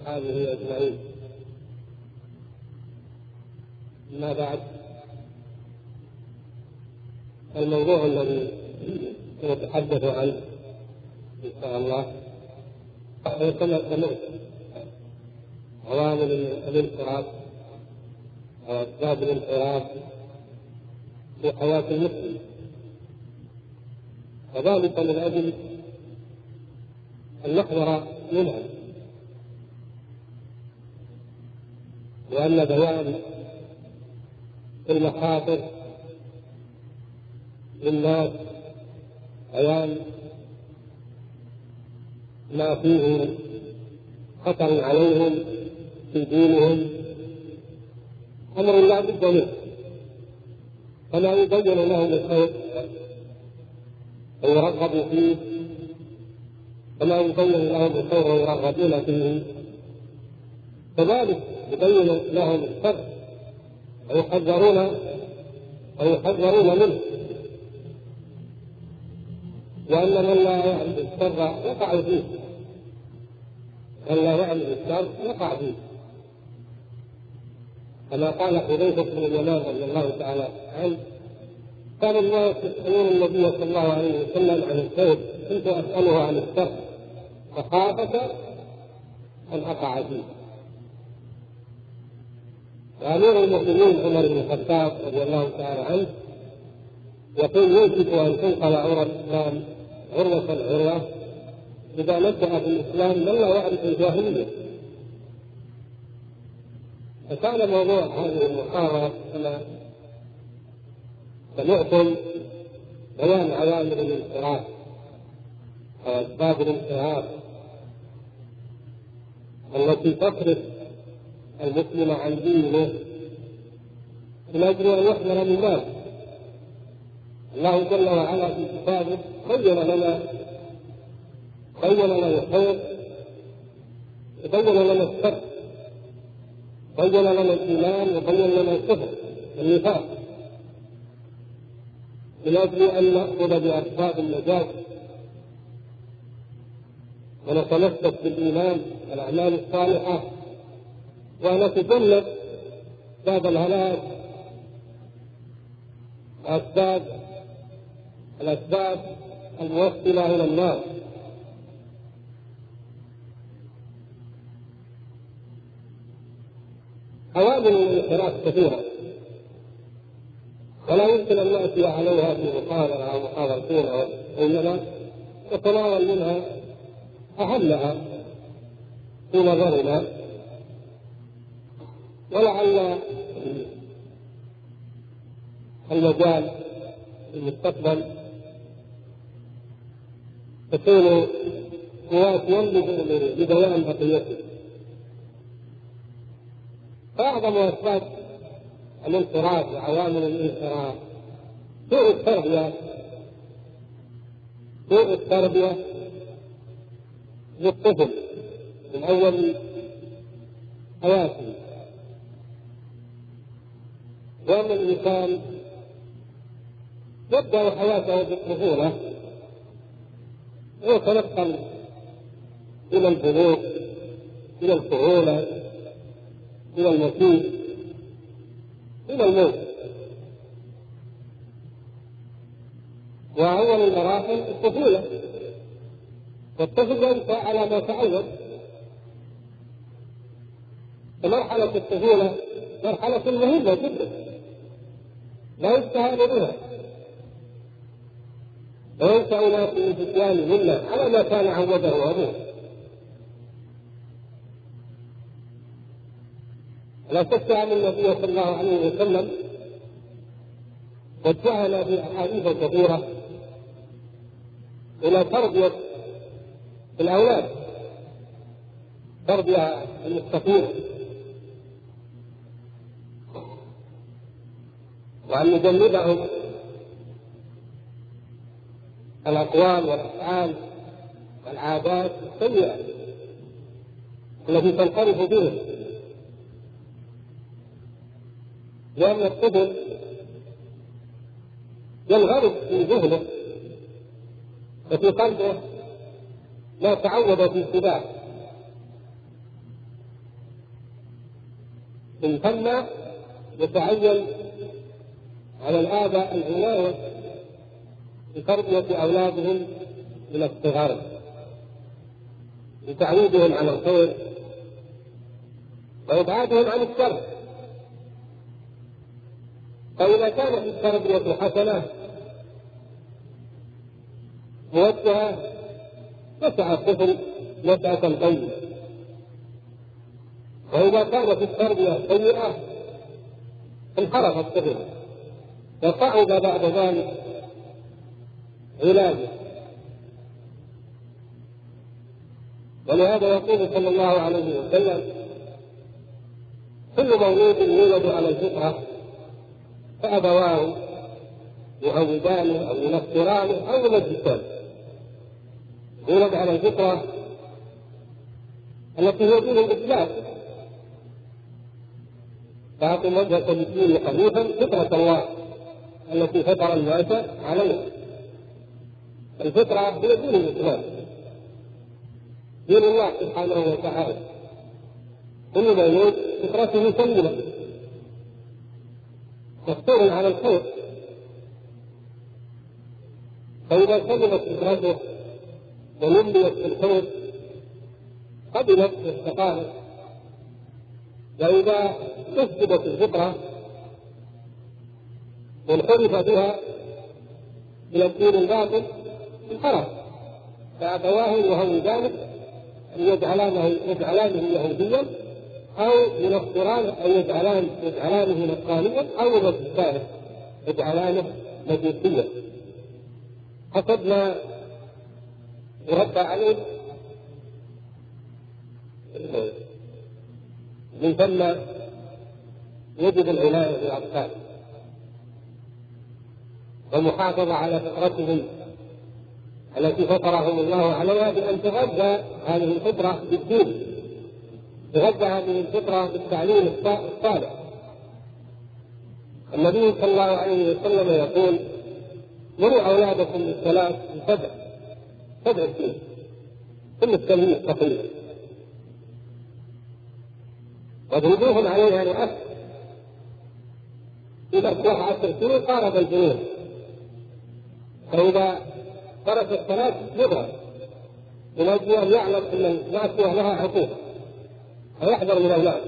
وأصحابه أجمعين. أما بعد، الموضوع الذي نتحدث عنه إن شاء الله هو كما سمعت عوامل الانحراف أو أسباب الانحراف في حياة المسلم، وذلك من أجل أن نحذر منها، وأن بيان المخاطر للناس، بيان ما فيه خطر عليهم في دينهم أمر لا بد منه، فلا يبين لهم الخير ويرغبوا فيه، ولا يبين لهم الخير ويرغبون فيه، كذلك يبين لهم الشر ويحذرون منه، وأن من لا يعرف الشر يقع فيه، من لا يعرف الشر يقع فيه، كما قال حذيفة بن اليمان رضي الله تعالى عنه: كان الناس يسألون النبي صلى الله عليه وسلم عن الخير، كنت أسأله عن الشر مخافة أن أقع فيه. وأمير المؤمنين عمر بن الخطاب رضي الله تعالى عنه يقول: يوشك أن تنقل عروة الإسلام عروة العروة إذا نشأ في الإسلام من لا يعرف الجاهلية. فكان موضوع هذه المحاضرة كما سمعتم بيان عوامل الانحراف أو أسباب الانحراف التي تصرف المسلم عن دينه من أجل أن يحذر من ذلك. الله جل وعلا في كتابه بين لنا الخير، بين لنا الشر، بين لنا الإيمان، وبين لنا الكفر والنفاق، من أجل أن نأخذ بأسباب النجاة ونتمسك بالإيمان والأعمال الصالحة، ونتجنب باب الهلاك الأسباب الموصلة إلى النار. عوامل الانحراف كثيرة، ولا يمكن أن نأتي عليها في محاضرة أو محاضرتين، وإنما نتناول منها أهمها في نظرنا، ولعل المجال في المستقبل تكون مواتيا لبيان بقيته. فأعظم أسباب الانحراف وعوامل الانحراف سوء التربية للطفل من أول حياته، وأن الإنسان يبدأ حياته بالطفولة ويتنقل إلى البلوغ، إلى الكهولة، إلى المسيح، إلى الموت. وأول المراحل الطفولة، والطفل ينشأ على ما تعود. فمرحلة الطفولة مرحلة مهمة جدا لا يستهان بها، وينشأ ناس من فتيان منا على ما كان عوده أبوه. لا شك أن النبي صلى الله عليه وسلم وجهنا في أحاديث كثيرة إلى تربية الأولاد، تربية المستقيمة، وأن نجنبهم الأقوال والأفعال والعادات السيئة التي تنحرف بهم، لأن الطفل ينغرس في ذهنه وفي قلبه ما تعود في اتباعه، من ثم يتعين على الآباء العناية بتربية أولادهم من الصغر، بتعويدهم على الخير وإبعادهم عن الشر. فإذا كانت التربية حسنة موجهة نشأ الطفل نشأة طيبة، وإذا كانت التربية سيئة انحرف الطفل وصعب بعد ذلك علاجه. ولهذا يقول صلى الله عليه وسلم: كل مولود يولد على الفطرة فأبواه يهودانه أو ينصرانه أو يمجسانه. يولد على الفطرة التي هي دين الإسلام، فأقم وجهك للدين حنيفا فطرة الله التي فطر الناس عليها. الفطرة هي دين الإسلام، دين الله سبحانه وتعالى. كل مولود فطرته سليمة مفطور على الخير، فإذا سلمت فطرته ونميت في الخير قبلت واستقامت. وإذا كذبت الفطرة وانحرف بها إلى الدين الباطل انحرف، فأبواه يهودانه أن يجعلانه يهوديا أو ينصرانه أو يجعلانه نصرانيا أو يمجسانه يجعلانه مجوسيا حسب ما يربى عليه. من ثم يجب العناية بالأطفال والمحافظة على فطرتهم التي فطرهم الله عليها، بأن تغذى هذه الفطرة بالدين، تغذى هذه الفطرة بالتعليم الصالح. النبي صلى الله عليه وسلم يقول: مروا أولادكم بالصلاة من 7 سنين، ثم التلميذ تقريبا، واضربوهم عليها لأسف. إذا أصبح 10 سنين قارب الجنون، فإذا ترك الصلاة يضرب من أجل أن يعلم أن الناس لها حقوق ويحذر من أولاد.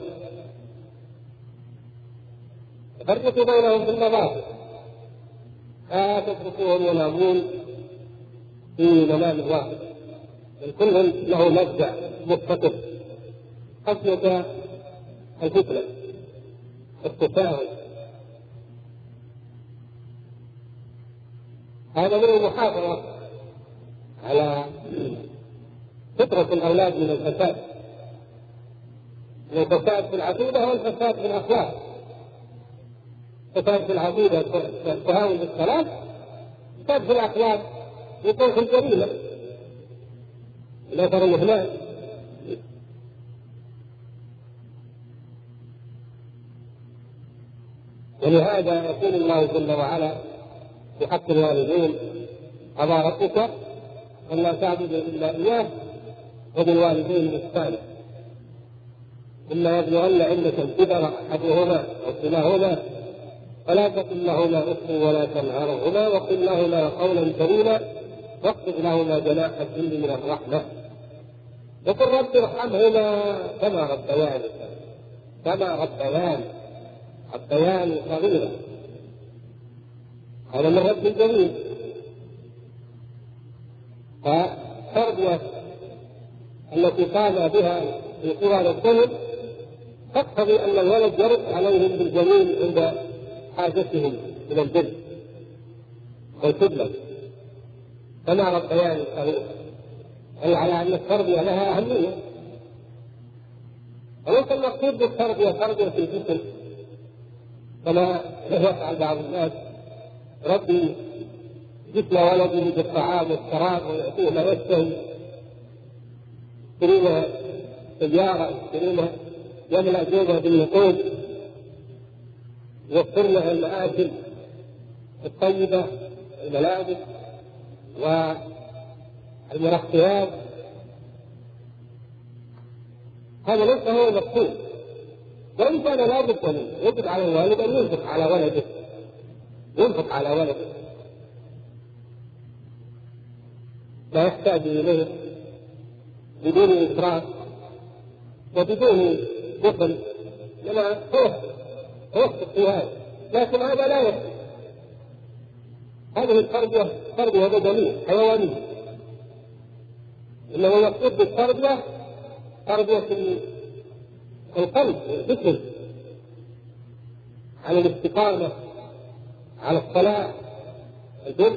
فرقوا بينهم في النظافة، لا تتركوهم ينامون في منام واحد، الكل له مبدأ مستقر خشية الفتنة التساهل. هذا من المحافظة على فطرة الأولاد من الفساد، من الفساد في العقيدة والفساد في الأخلاق. فساد في العقيدة التهاون بالصلاة، فساد في الأخلاق يكون في الجريمة الأثر الإهمال. ولهذا يقول الله جل وعلا في حق الوالدين: قضى ربك ألا تعبدوا إلا إياه وبالوالدين إحسانا إما يبلغن عندك الكبر أحدهما أو كلاهما فلا تقل لهما أف ولا تنهرهما وقل لهما قولا كريما واخفض لهما جناح الذل من الرحمة وقل رب ارحمهما كما ربياني صغيرا. هذا من رب الجميل. فالتربية التي قام بها في قوى الطفل تقتضي أن الولد يرد عليهم بالجميل عند حاجتهم إلى البر والخدمة كما ربياني صغيرا، أي على أن التربية لها أهمية. وليس المقصود بالتربية تربية في الجسم كما يفعل بعض الناس، ربي جسم ولده بالطعام والشراب ويأتيه ما يشتهي، يشتري سيارة، يشتري يملأ جوبه بالنقود، يوفر له المآكل الطيبة، الملابس والمرقيات. هذا ليس هو المقصود. وإن كان لا بد منه يجب على الوالد أن ينفق على ولده، ينفق على ولده، لا يحتاج إليه بدون إسراف وبدون بخل، لما توفق في هذا. لكن هذا لا يكفي، هذه التربية تربية بدنية حيوانية، إنما المقصود بالتربية تربية القلب والفكر على الاستقامة، على الصلاة، البر.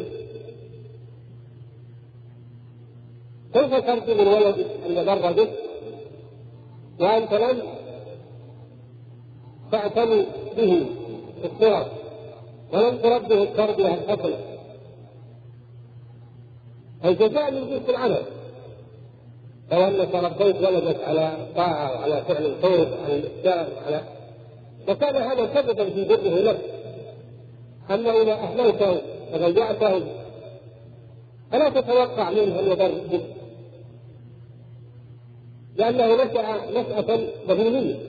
كيف تربي من ولد أن بر بك وأنت لم تعتني به في الصغر ولم تربه التربية الحسنة؟ الجزاء من جنس العمل. لو أنك ربيت ولدك على طاعة وعلى فعل الخير وعلى الإحسان فكان هذا سببا في بره لك. أما إذا أهملته وضيعته فلا تتوقع منه أن يبر بك، لأنه نشأة بهيمية.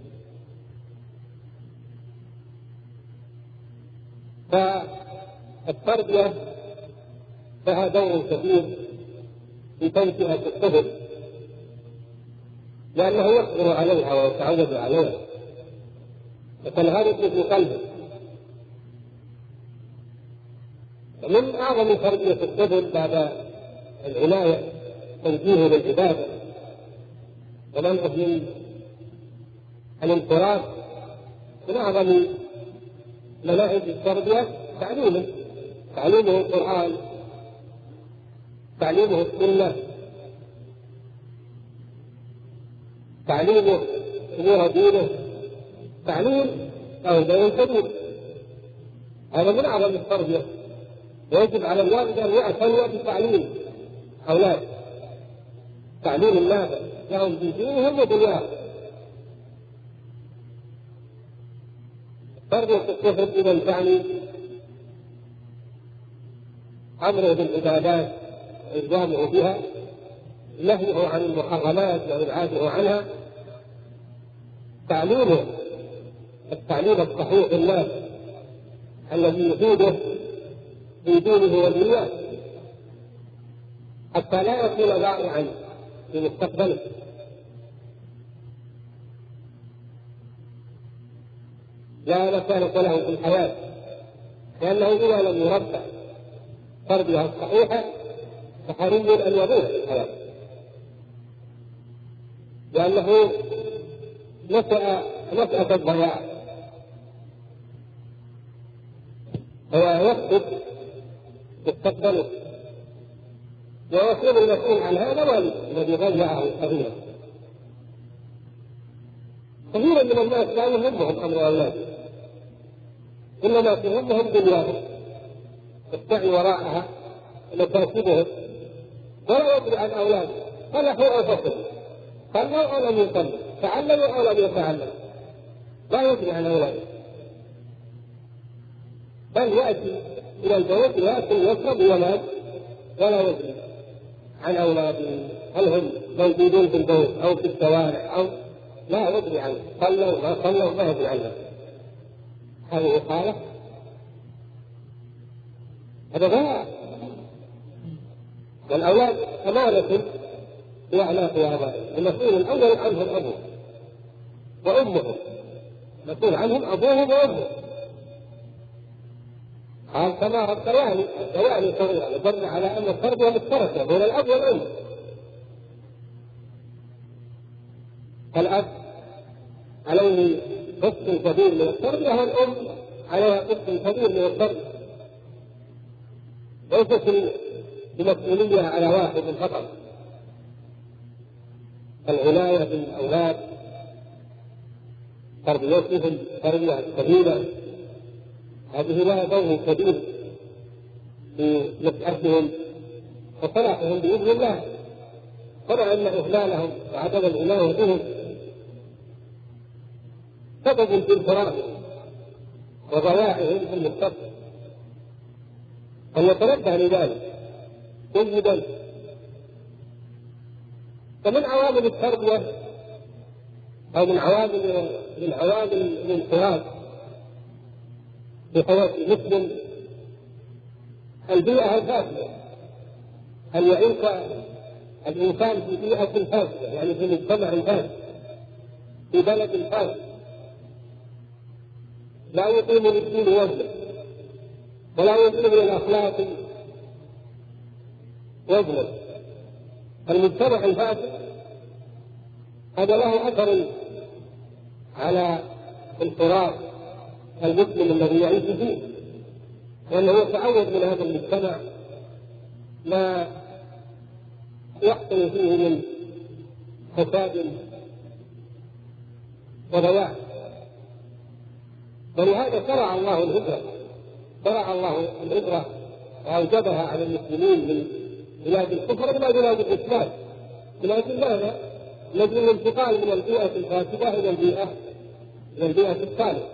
فالتربية لها دور كبير في تنشئة الطفل، لأنه يصبر عليها ويتعود عليها وتنغرس في قلبه. ومن أعظم تربية الطفل بعد العناية تنزيه للعبادة ومنعه من الانفراد، من أعظم مناهج التربية تعليمه القرآن، تعليمه السنة، تعليمه أمور دينه، تعليم أولاد كبير. هذا من أعظم التربية، ويجب على الوالد أن يعتني بتعليم أولاد، تعليم النافع لهم في دينهم ودنياهم. تربية الطفل إذا تعني أمره بالعبادات وإلزامه بها، نهيه عن المحرمات وإبعاده عنها، تعليمه التعليم الصحيح الناس الذي يفيده في دينه ودنياه حتى لا يكون ضائعا في مستقبله. لا مكانة له في الحياة، لأنه إذا لم يربى تربية صحيحة فحري أن يضيع في الحياة، لأنه نشأة الضياع، هو يفقد مستقبله ويكون المسؤول عن هذا والد الذي ضيعه صغيرا. كثيرا من الناس لا يهمهم أمر أولاده، إنما يهمهم دنياهم السعي وراءها ومكاسبهم، ولا يدري عن أولاده فلحوا أنفسهم، صلوا أو لم يصلوا، تعلموا أو لم يتعلموا، لا يدري عن أولاده، بل يأتي إلى البيت يأكل ويشرب وينام ولا يدري عن أولاده، هل هم موجودين في البيت أو في الشوارع أو لا يدري عنه، صلوا ما صلوا ما يدري عنه. هذه إقالة، هذا ضياع. والأولاد أمانة في أعناق آبائهم، المسؤول الأول عنهم أبوه وأمه، مسؤول عنهم أبوهم وأمه. قال كما الدواني صغيرة يدل على أن التربية مشتركة بين الأب والأم. الأب عليه قسط كبير من التربية والأم عليها قسط كبير من التربية، ليست بمسؤولية على واحد فقط. العناية بالأولاد، تربيتهم تربية سليمة، هذه لها دور كبير في نشأتهم وصلاحهم بإذن الله، كما أن إهمالهم وعدم العناية بهم سبب في انفرادهم وضياعهم في المستقبل. فليتنبه لذلك جيدا. فمن عوامل التربية أو من عوامل الانقراض في حياة المسلم البيئة الفاسدة، أن يعيش الإنسان في بيئة فاسدة، يعني في مجتمع فاسد، في بلد فاسد، لا يقيم للدين وزنا، ولا يقيم للأخلاق وزنا. المجتمع الفاسد هذا له أثر على انقراض المسلم الذي يعيش فيه، لأنه يتعود من هذا المجتمع ما يحصل فيه من فساد وضياع. ولهذا شرع الله الهجرة وأوجبها على المسلمين من بلاد الكفر إلى بلاد الإسلام، لكن ماذا؟ لأجل الانتقال من البيئة الفاسدة إلى البيئة الصالحة.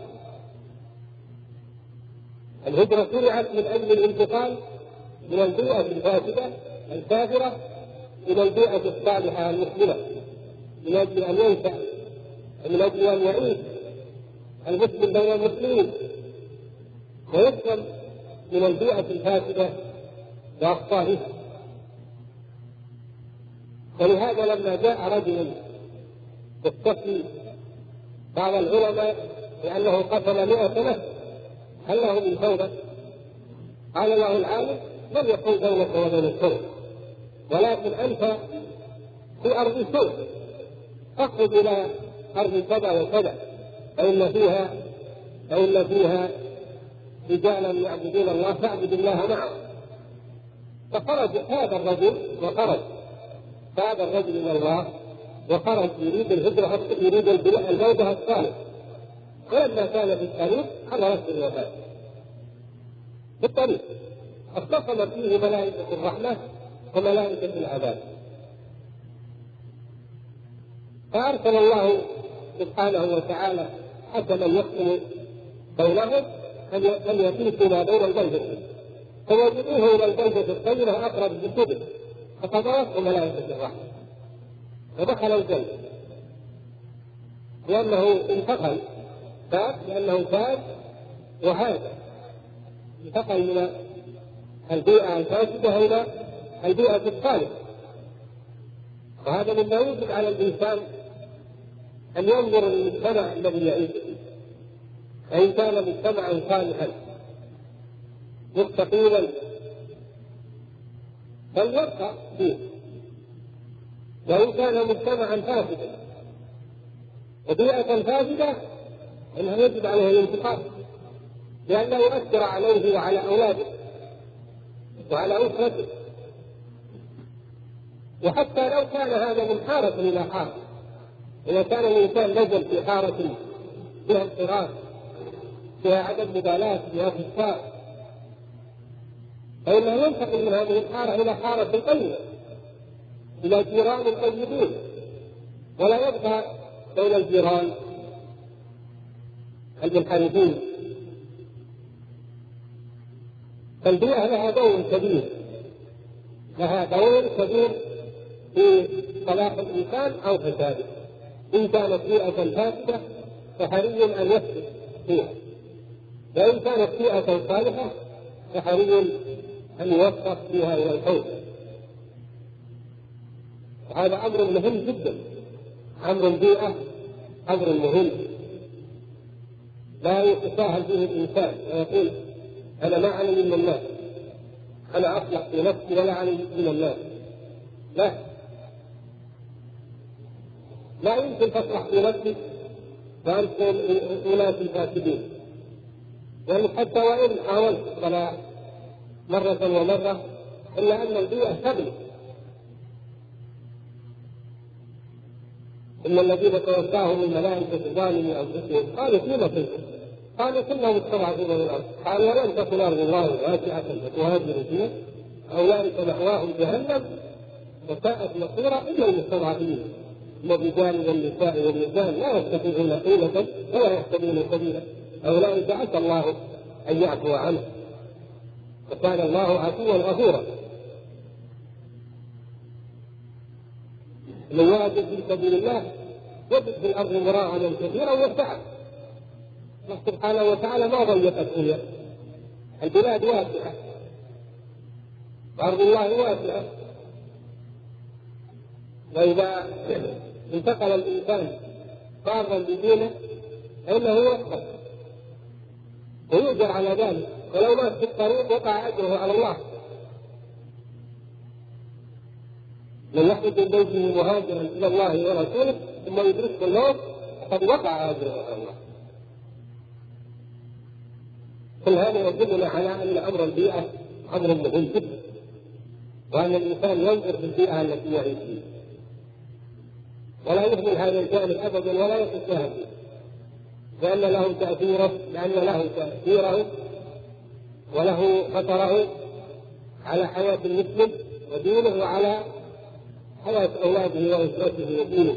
الهجرة شرعت من أجل الانتقال من البيئة الفاسدة الكافرة إلى البيئة الصالحة المسلمة، من أجل أن ينفع، من أجل أن يعيش المسلم بين المسلمين ويسلم من البيئة الفاسدة وأخطارها. ولهذا لما جاء رجل يستفتي بعض العلماء بأنه قتل 100 نفس هل له من توبة؟ قال له العالم: لم يكن بينك وبين التوبة، ولكن أنت في أرض سوء، اخرج إلى أرض كذا وكذا فإن فيها رجالا يعبدون الله فاعبد الله معهم. فخرج هذا الرجل إلى الله وخرج يريد الهجرة، يريد الموضع الصالح. ولما كان في الطريق حضرت الوفاة في الطريق، اختصمت فيه ملائكة الرحمة وملائكة العذاب، فأرسل الله سبحانه وتعالى حكما يحكم بينهم أن يفيتوا ما بين البلدتين، فوجدوه إلى البلدة الطيبة أقرب بسبل، فقضته ملائكة الرحمة ودخل الجنة، لأنه انتقل لأنه تاب وهذا انتقل من البيئة الفاسدة إلى البيئة الصالحة. وهذا مما يوجب على الإنسان أن ينظر للمجتمع الذي يعيش فيه، فإن كان مجتمعا صالحا مستقيما فليبقى فيه، وإن كان مجتمعا فاسدا وبيئة فاسدة إنه يجب عليه الانتقال، لأنه يؤثر عليه وعلى أولاده وعلى أسرته. وحتى لو كان هذا من حارة إلى حارة، إذا كان الإنسان نزل في حارة فيها انقراض، فيها عدم مبالاة، فيها فساد، فإنه ينتقل من هذه الحارة إلى حارة طيبة، إلى جيران طيبين، ولا يبقى بين الجيران المنحرفين. فالبيئة لها دور كبير في صلاح الإنسان أو فساده. إن كانت بيئة فاسدة فحري أن يسلك فيها، وإن كانت بيئة صالحة فحري أن يوفق فيها إلى الخير. وهذا أمر مهم جدا، أمر البيئة أمر مهم لا يتساهل به الإنسان ويقول أنا ما أعلم من الناس، أنا أصلح في نفسي ولا أعلم من الناس. لا يمكن تصلح في نفسك وأنت أناس فاسدين، يعني حتى وإن حاولت الصلاح مرة ومرة إلا أن البيئة تبلغ. إن الذين توفاهم الملائكة ظالمي أنفسهم قالوا فيما كنتم؟ قالوا كنا مستضعفين من الأرض. قال ولن تكن أرض الله واسعة فتهاجروا فيها أولئك مأواهم جهنم وساءت مصيرا إلا المستضعفين من الرجال والنساء والولدان لا يستطيعون حيلة ولا يهتدون سبيلا أولئك عسى الله أن يعفو عنه وكان الله عفوا غفورا. من يهاجر في سبيل الله يجد في الأرض مراغما كثيرا وسعا. الله سبحانه وتعالى ما ضيق الدنيا، البلاد واسعة، أرض الله واسعة. وإذا انتقل الإنسان فارا بدينه فإنه يقبل ويؤجر على ذلك، ولو مات في الطريق وقع أجره على الله. من يخرج من بيته مهاجرا إلى الله ورسوله ثم يدركه الموت فقد وقع أجره على الله. كل هذا يدلنا على أن أمر البيئة أمر مهم جدا، وأن الإنسان ينظر في البيئة التي يعيش فيها ولا يهمل هذا الجانب أبدا ولا يتساهل فيه، لأن له تأثيره وله خطره على حياة المسلم ودينه وعلى حياة أولاده وأسرته ودينه.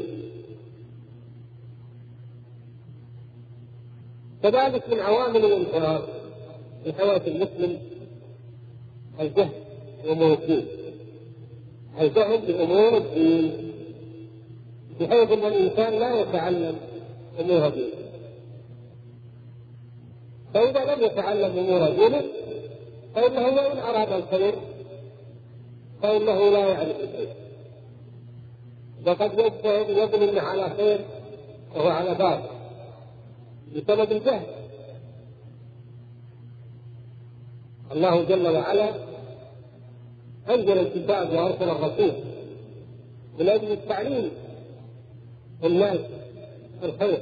كذلك من عوامل الانحراف في حياة المسلم الجهل بأمور الدين، الجهل بأمور الدين، بحيث أن الإنسان لا يتعلم أمور دينه، فإذا لم يتعلم أمور دينه فإنه وإن أراد الخير فإنه لا يعرف الخير، وقد يجتهد يظن على خير وهو على باطل بسبب الجهل. الله جل وعلا أنزل الكتاب وأرسل الرسول من أجل التعليم الناس الخير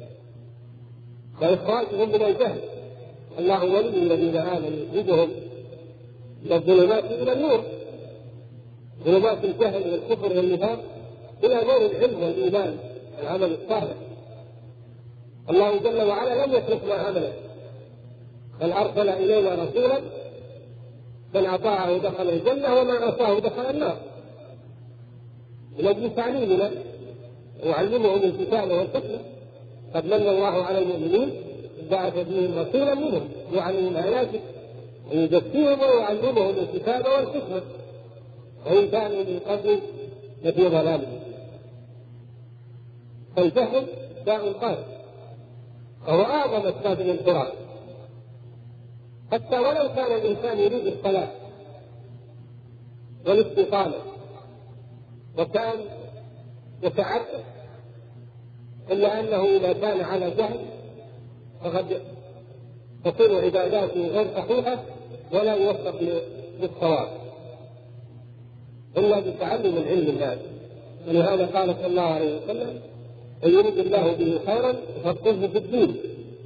وإخراجهم من الجهل. الله ولي الذين آمنوا يخرجهم من الظلمات إلى النور، ظلمات الجهل والكفر والنفاق إلى نور العلم والإيمان والعمل الصالح. الله جل وعلا لم يتركنا عملا، بل أرسل إلينا رسولا من أطاعه دخل الجنة ومن عصاه دخل النار، من أجل تعليمنا ويعلمهم الكتاب والحكمة. قد من الله على المؤمنين إذ بعث فيهم رسولا منهم يعلمهم آياته ويزكيهم ويعلمهم الكتاب والحكمة وإن كانوا من قبل لفي ضلال. فالجهل داء قاتل وهو أعظم أسباب الانحراف، حتى ولو كان الإنسان يريد الصلاة والاستقامة وكان يتعبد، إلا أنه إذا كان على جهل فقد تكون عباداته غير صحيحة ولا يوفق للصواب إلا بتعلم العلم هذا. ولهذا قال صلى الله عليه وسلم: إن يريد الله به خيرا يفقهه في الدين.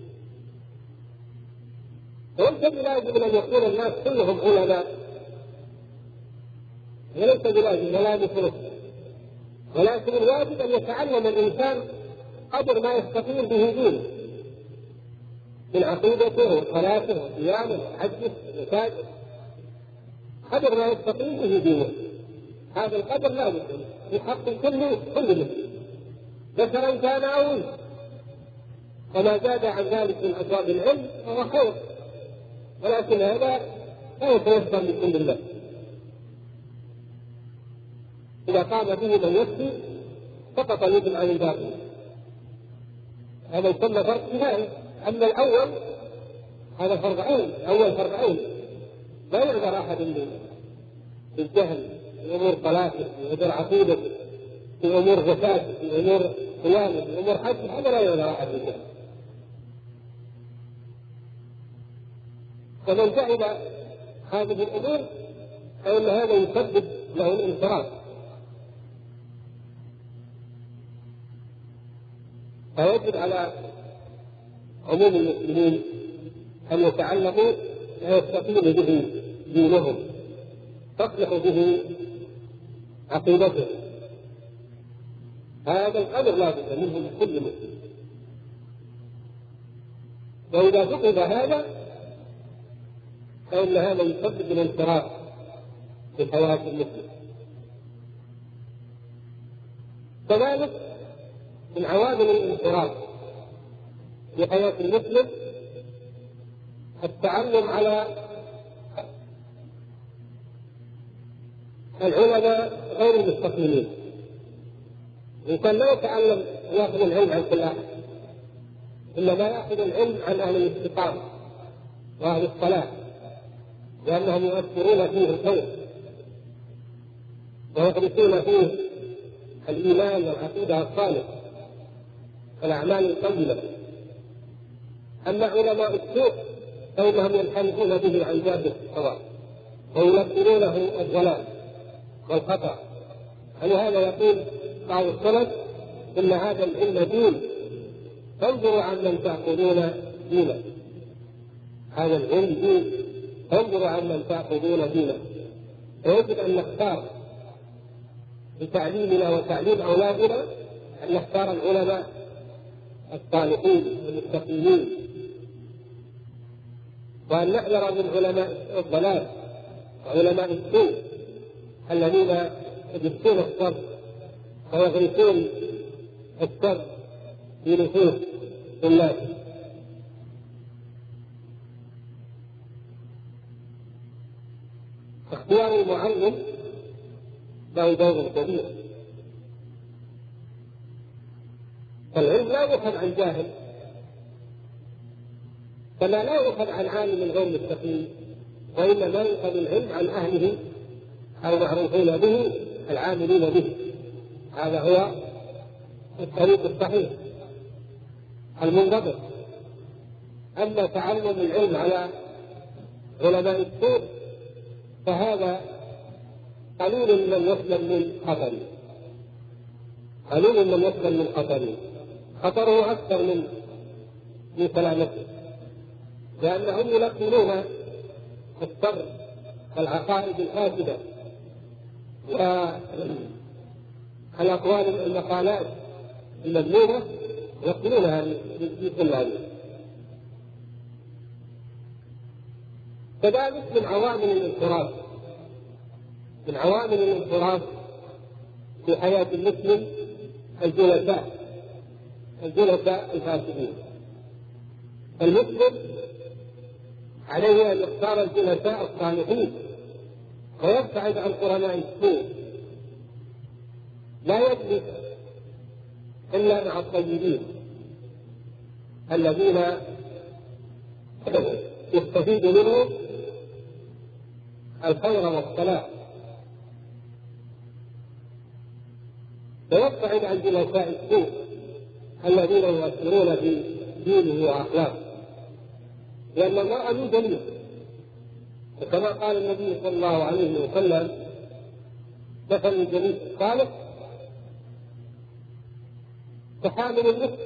وليس بلازم أن يكون الناس كلهم علماء، وليس بلازم ولا بشرط، ولكن الواجب أن يتعلم الإنسان قدر ما يستطيع به دينه من عقيدته وصلاته وصيامه وحجه وزكاته، قدر ما يستطيع به دينه. هذا القدر لا بد في حق كل مسلم ذكرا كان أو أنثى، وما زاد عن ذلك من أبواب العلم فهو خير، ولكن هذا لا يتيسر لكل الله. إذا قام به من يفتي سقط الإثم عن الباقي، هذا يسمى فرق كفاية. أما الأول هذا فرض عين، أول فرض عين لا يعذر أحد بالجهل في أمور صلاته، في أمور عقيدته، في أمور زكاته، في أمور صيامه، في أمور حجه، هذا لا يعذر أحد بالجهل. فمن جهل هذه الأمور فإن هذا يسبب له الانحراف. فيجب على عموم المسلمين أن يتعلموا ما يستقيم به دينهم، تصلح به عقيدتهم. هذا الأمر لا بد منه لكل مسلم، وإذا فقد هذا فإن هذا يسبب الانحراف في حياة المسلم. كذلك من عوامل الانحراف في حياة المسلم التعلم على العلماء غير المستقيمين. الإنسان لا يتعلم يأخذ العلم عن كل أحد، إنما يأخذ العلم عن أهل الاستقامة وأهل الصلاة، لأنهم يؤثرون فيه الخير ويحدثون فيه الإيمان والعقيدة الصالحة والأعمال الطيبة. أما علماء السوء فإنهم ينحرفون به عن جادة الصواب ويمثلونه الضلال والخطأ. ولهذا يقول بعض السلف إن هذا العلم دين، فانظروا عمن تأخذون دينا. هذا العلم دين، فانظروا عمن تأخذون دينا. ويجب أن نختار بتعليمنا وتعليم أولادنا أن نختار العلماء الصالحين المتقين، وأن نحذر من علماء الضلال وعلماء السوء الذين يجسون الشر ويغرسون الشر في نفوس الناس. اختيار المعلم له دور كبير، فالعلم لا يؤخذ عن جاهل كما لا يؤخذ عن عالم غير مستقيم، وإنما يؤخذ العلم عن أهله المعروفين به العاملين به. هذا هو الطريق الصحيح المنضبط. أما تعلم العلم على علماء السوء فهذا قليل من يسلم من خطره، قليل من يسلم من خطره، خطره أكثر من سلامته، لأنهم يلقنون الشر والعقائد الفاسدة والأقوال المقالات المذمومة، يلقنونها في كل هذه. كذلك من عوامل الانحراف، من عوامل الانحراف في حياة المسلم الجلساء الفاسدين. المسلم عليه أن يختار الجلساء الصالحين ويبتعد عن قرناء السوء، لا يجلس إلا مع الطيبين الذين يستفيد منهم الخير والصلاح، ويبتعد عن جلساء السوء الذين يؤثرون في دينه وأخلاقه، لأن المرء له دليل. وكما قال النبي صلى الله عليه وسلم: مثل الجليس الصالح كحامل المسك،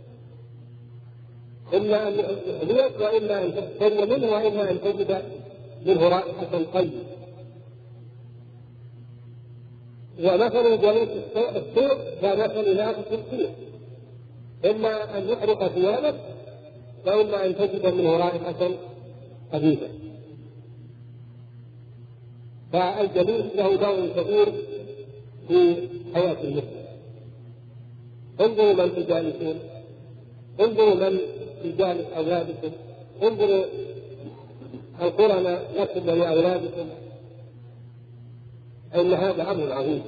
إما أن يحذيك وإما أن تشتري منه وإما أن تجد منه رائحة طيبة. ومثل جليس السوء كمثل نافخ السوء، إما أن يحرق ثيابك وإما أن تجد منه رائحة خبيثة. فالجليس له دور كبير في حياة المسلم. انظروا من تجالسون، انظروا من تجالس أولادكم، انظروا القرناء لكم ولأولادكم، إن هذا أمر عظيم.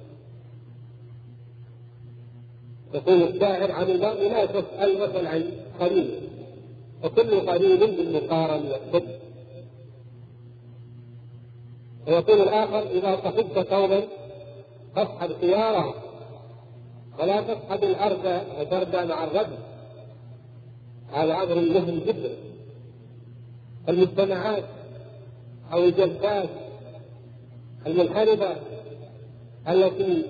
يقول الشاعر: عن المرء لا تسأل مثل عن قليل، وكل قليل بالمقارن يحب. ويقول الآخر: إذا صحبت قوما فاصحب خيارهم ولا تصحب الأرض وتردى مع الرجل. هذا أمر مهم جدا. المجتمعات أو الجلسات المنحرفة التي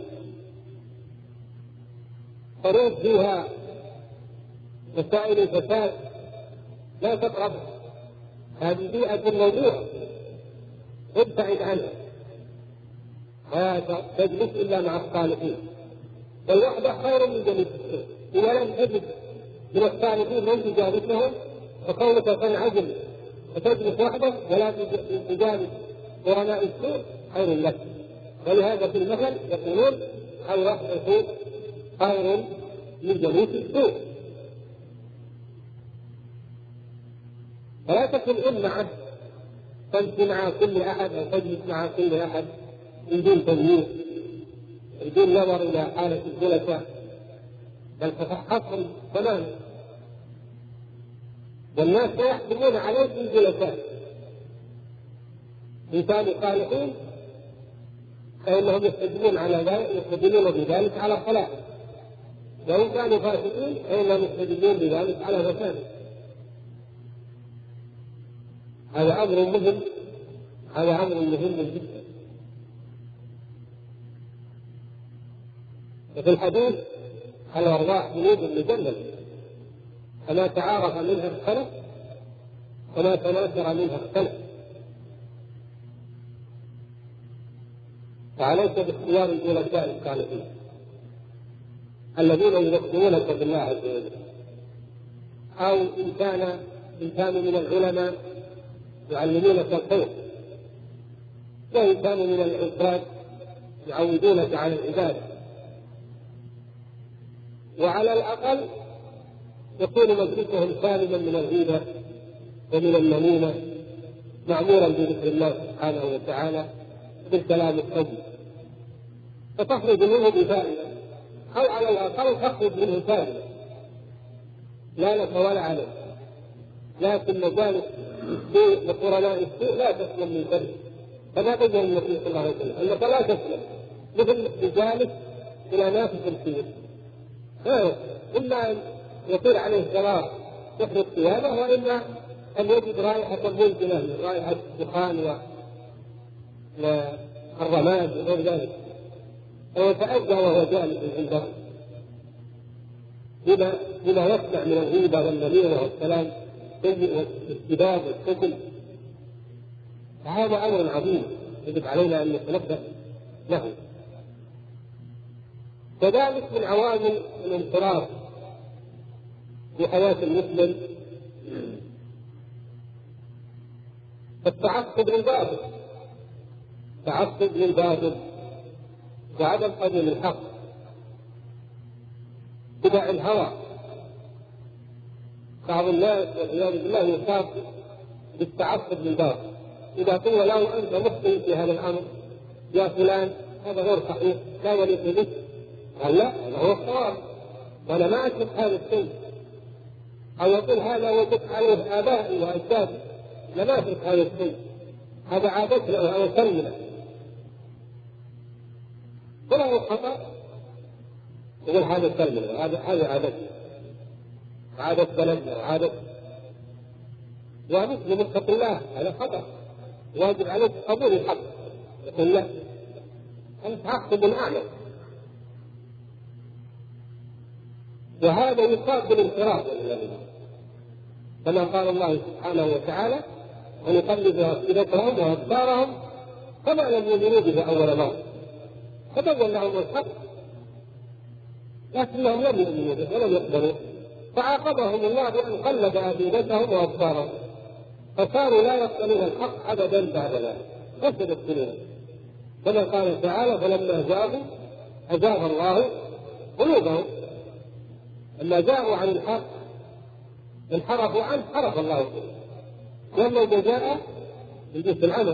تروج فيها مسائل الفساد لا تقرب، هذه بيئة موضوعة، ابتعد عنها ولا تجلس إلا مع الصالحين. والوحدة خير من جليس السوء. إذا لم تجد من الصالحين من تجالسهم فكونك تنعزل وتجلس وحدك ولا تجالس قرناء السوء خير لك. ولهذا في المثل يقولون: الوحدة خير من جليس السوء. فلا تكن إمعة تمشي مع كل أحد أو تجلس مع كل أحد بدون تمييز، بدون نظر إلى حالة الجلسة، بل تفحصهم تماما، والناس لا يحكمون عليك بالجلسات. إن كانوا صالحين فإنهم يستدلون بذلك على صلاح، وإن كانوا فاسقين فإنهم يستدلون بذلك على فساد. هذا أمر مهم، هذا أمر مهم جدا. وفي الحديث الأرواح جنود مجندة، فما تعارف منها اختلف وما تناثر منها اختلف، فعليك باختيار الجلساء الصالحين الذين يذكرونك بالله عز وجل، أو إن كانوا من العلماء يعلمونك الخير، وإن كانوا من العباد يعودونك على العبادة. وعلى الأقل يكون مجلسهم سالما من الغيبة ومن النميمة، معمورا بذكر الله سبحانه وتعالى بالكلام الطيب، فتخرج منه بفائدة، أو على الأقل تخرج منه فائدة لا لك ولا عليك. لكن مجالس السوء وقرناء السوء لا تسلم من ذلك، كما بين النبي صلى الله عليه وسلم أنك لا تسلم، مثل بجالس إلى نافذ الخير، إما أن يطير عليه شرار تحرق ثيابه، وإما أن يجد رائحة منزلة، رائحة الدخان والرماد وغير ذلك، فيتأذى وهو جالس عنده بما يسمع من الغيبة والنميمة والكلام السيء والاستباب والسجن. فهذا أمر عظيم يجب علينا أن نتنبه له. كذلك من عوامل الانحراف في حياة المسلم التعصب للباطل، تعصب للباطل وعدم قبول الحق، اتباع الهوى. بعض الناس والعياذ بالله يصاب بالتعصب للباطل، إذا قيل له أنت مخطئ في هذا الأمر يا فلان هذا غير صحيح لا يليق بك، قال لا هذا هو الصواب وأنا ما أترك هذا الشيء، أو يقول هذا وجدت عليه آبائي وأجدادي لا ما أترك هذا الشيء، هذا عادتنا أو سلمنا، وله خطأ يقول هذا سلمنا، هذا عادتنا، عادة بلدنا وعادة. ومسلم اتق الله، هذا خطأ، واجب عليك قبول الحق، يقول لا أنت عقب أعلى. وهذا يصاب بالانحراف كما قال الله سبحانه وتعالى ونقلب أفئدتهم وأبصارهم كما لم يؤمنوا به أول مرة، فبين لهم الحق لكنهم لم يؤمنوا به ولم يقبلوا، فعاقبهم الله بأن قلب أفئدتهم وأبصارهم فصاروا لا يقبلون الحق أبدا بعد ذلك، فسدت قلوبهم. كما قال تعالى فلما جاءوا أزاغ الله قلوبهم، لما جاءوا عن الحق انحرفوا عنه حرف الله قلوبهم، لما جاء بجنس العمل.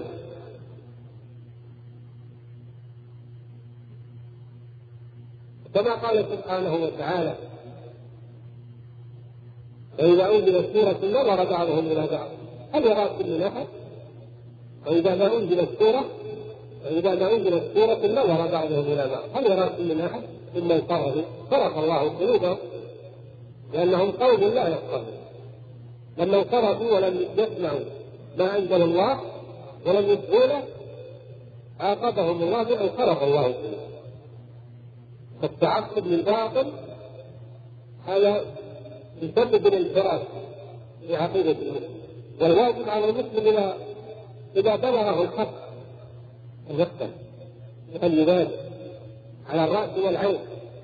كما قال سبحانه وتعالى فإذا أنزلت سورة نظر بعضهم إلى بعض هل يراكم من أحد؟ وإذا ما أنزلت سورة نظر بعضهم إلى بعض هل يراكم من أحد؟ ثم انصرفوا صرف الله قلوبهم لأنهم قوم لا يفقهون. لما انصرفوا ولم يسمعوا ما أنزل الله ولم يتبعونه عاقبهم الله بأن صرف الله قلوبهم. فالتعصب للباطل هذا يسبب الانحراف في عقيدة المسلم، والواجب على المسلم إذا بلغه الحق أن يقتل يخلي ذلك على الرأس والعين.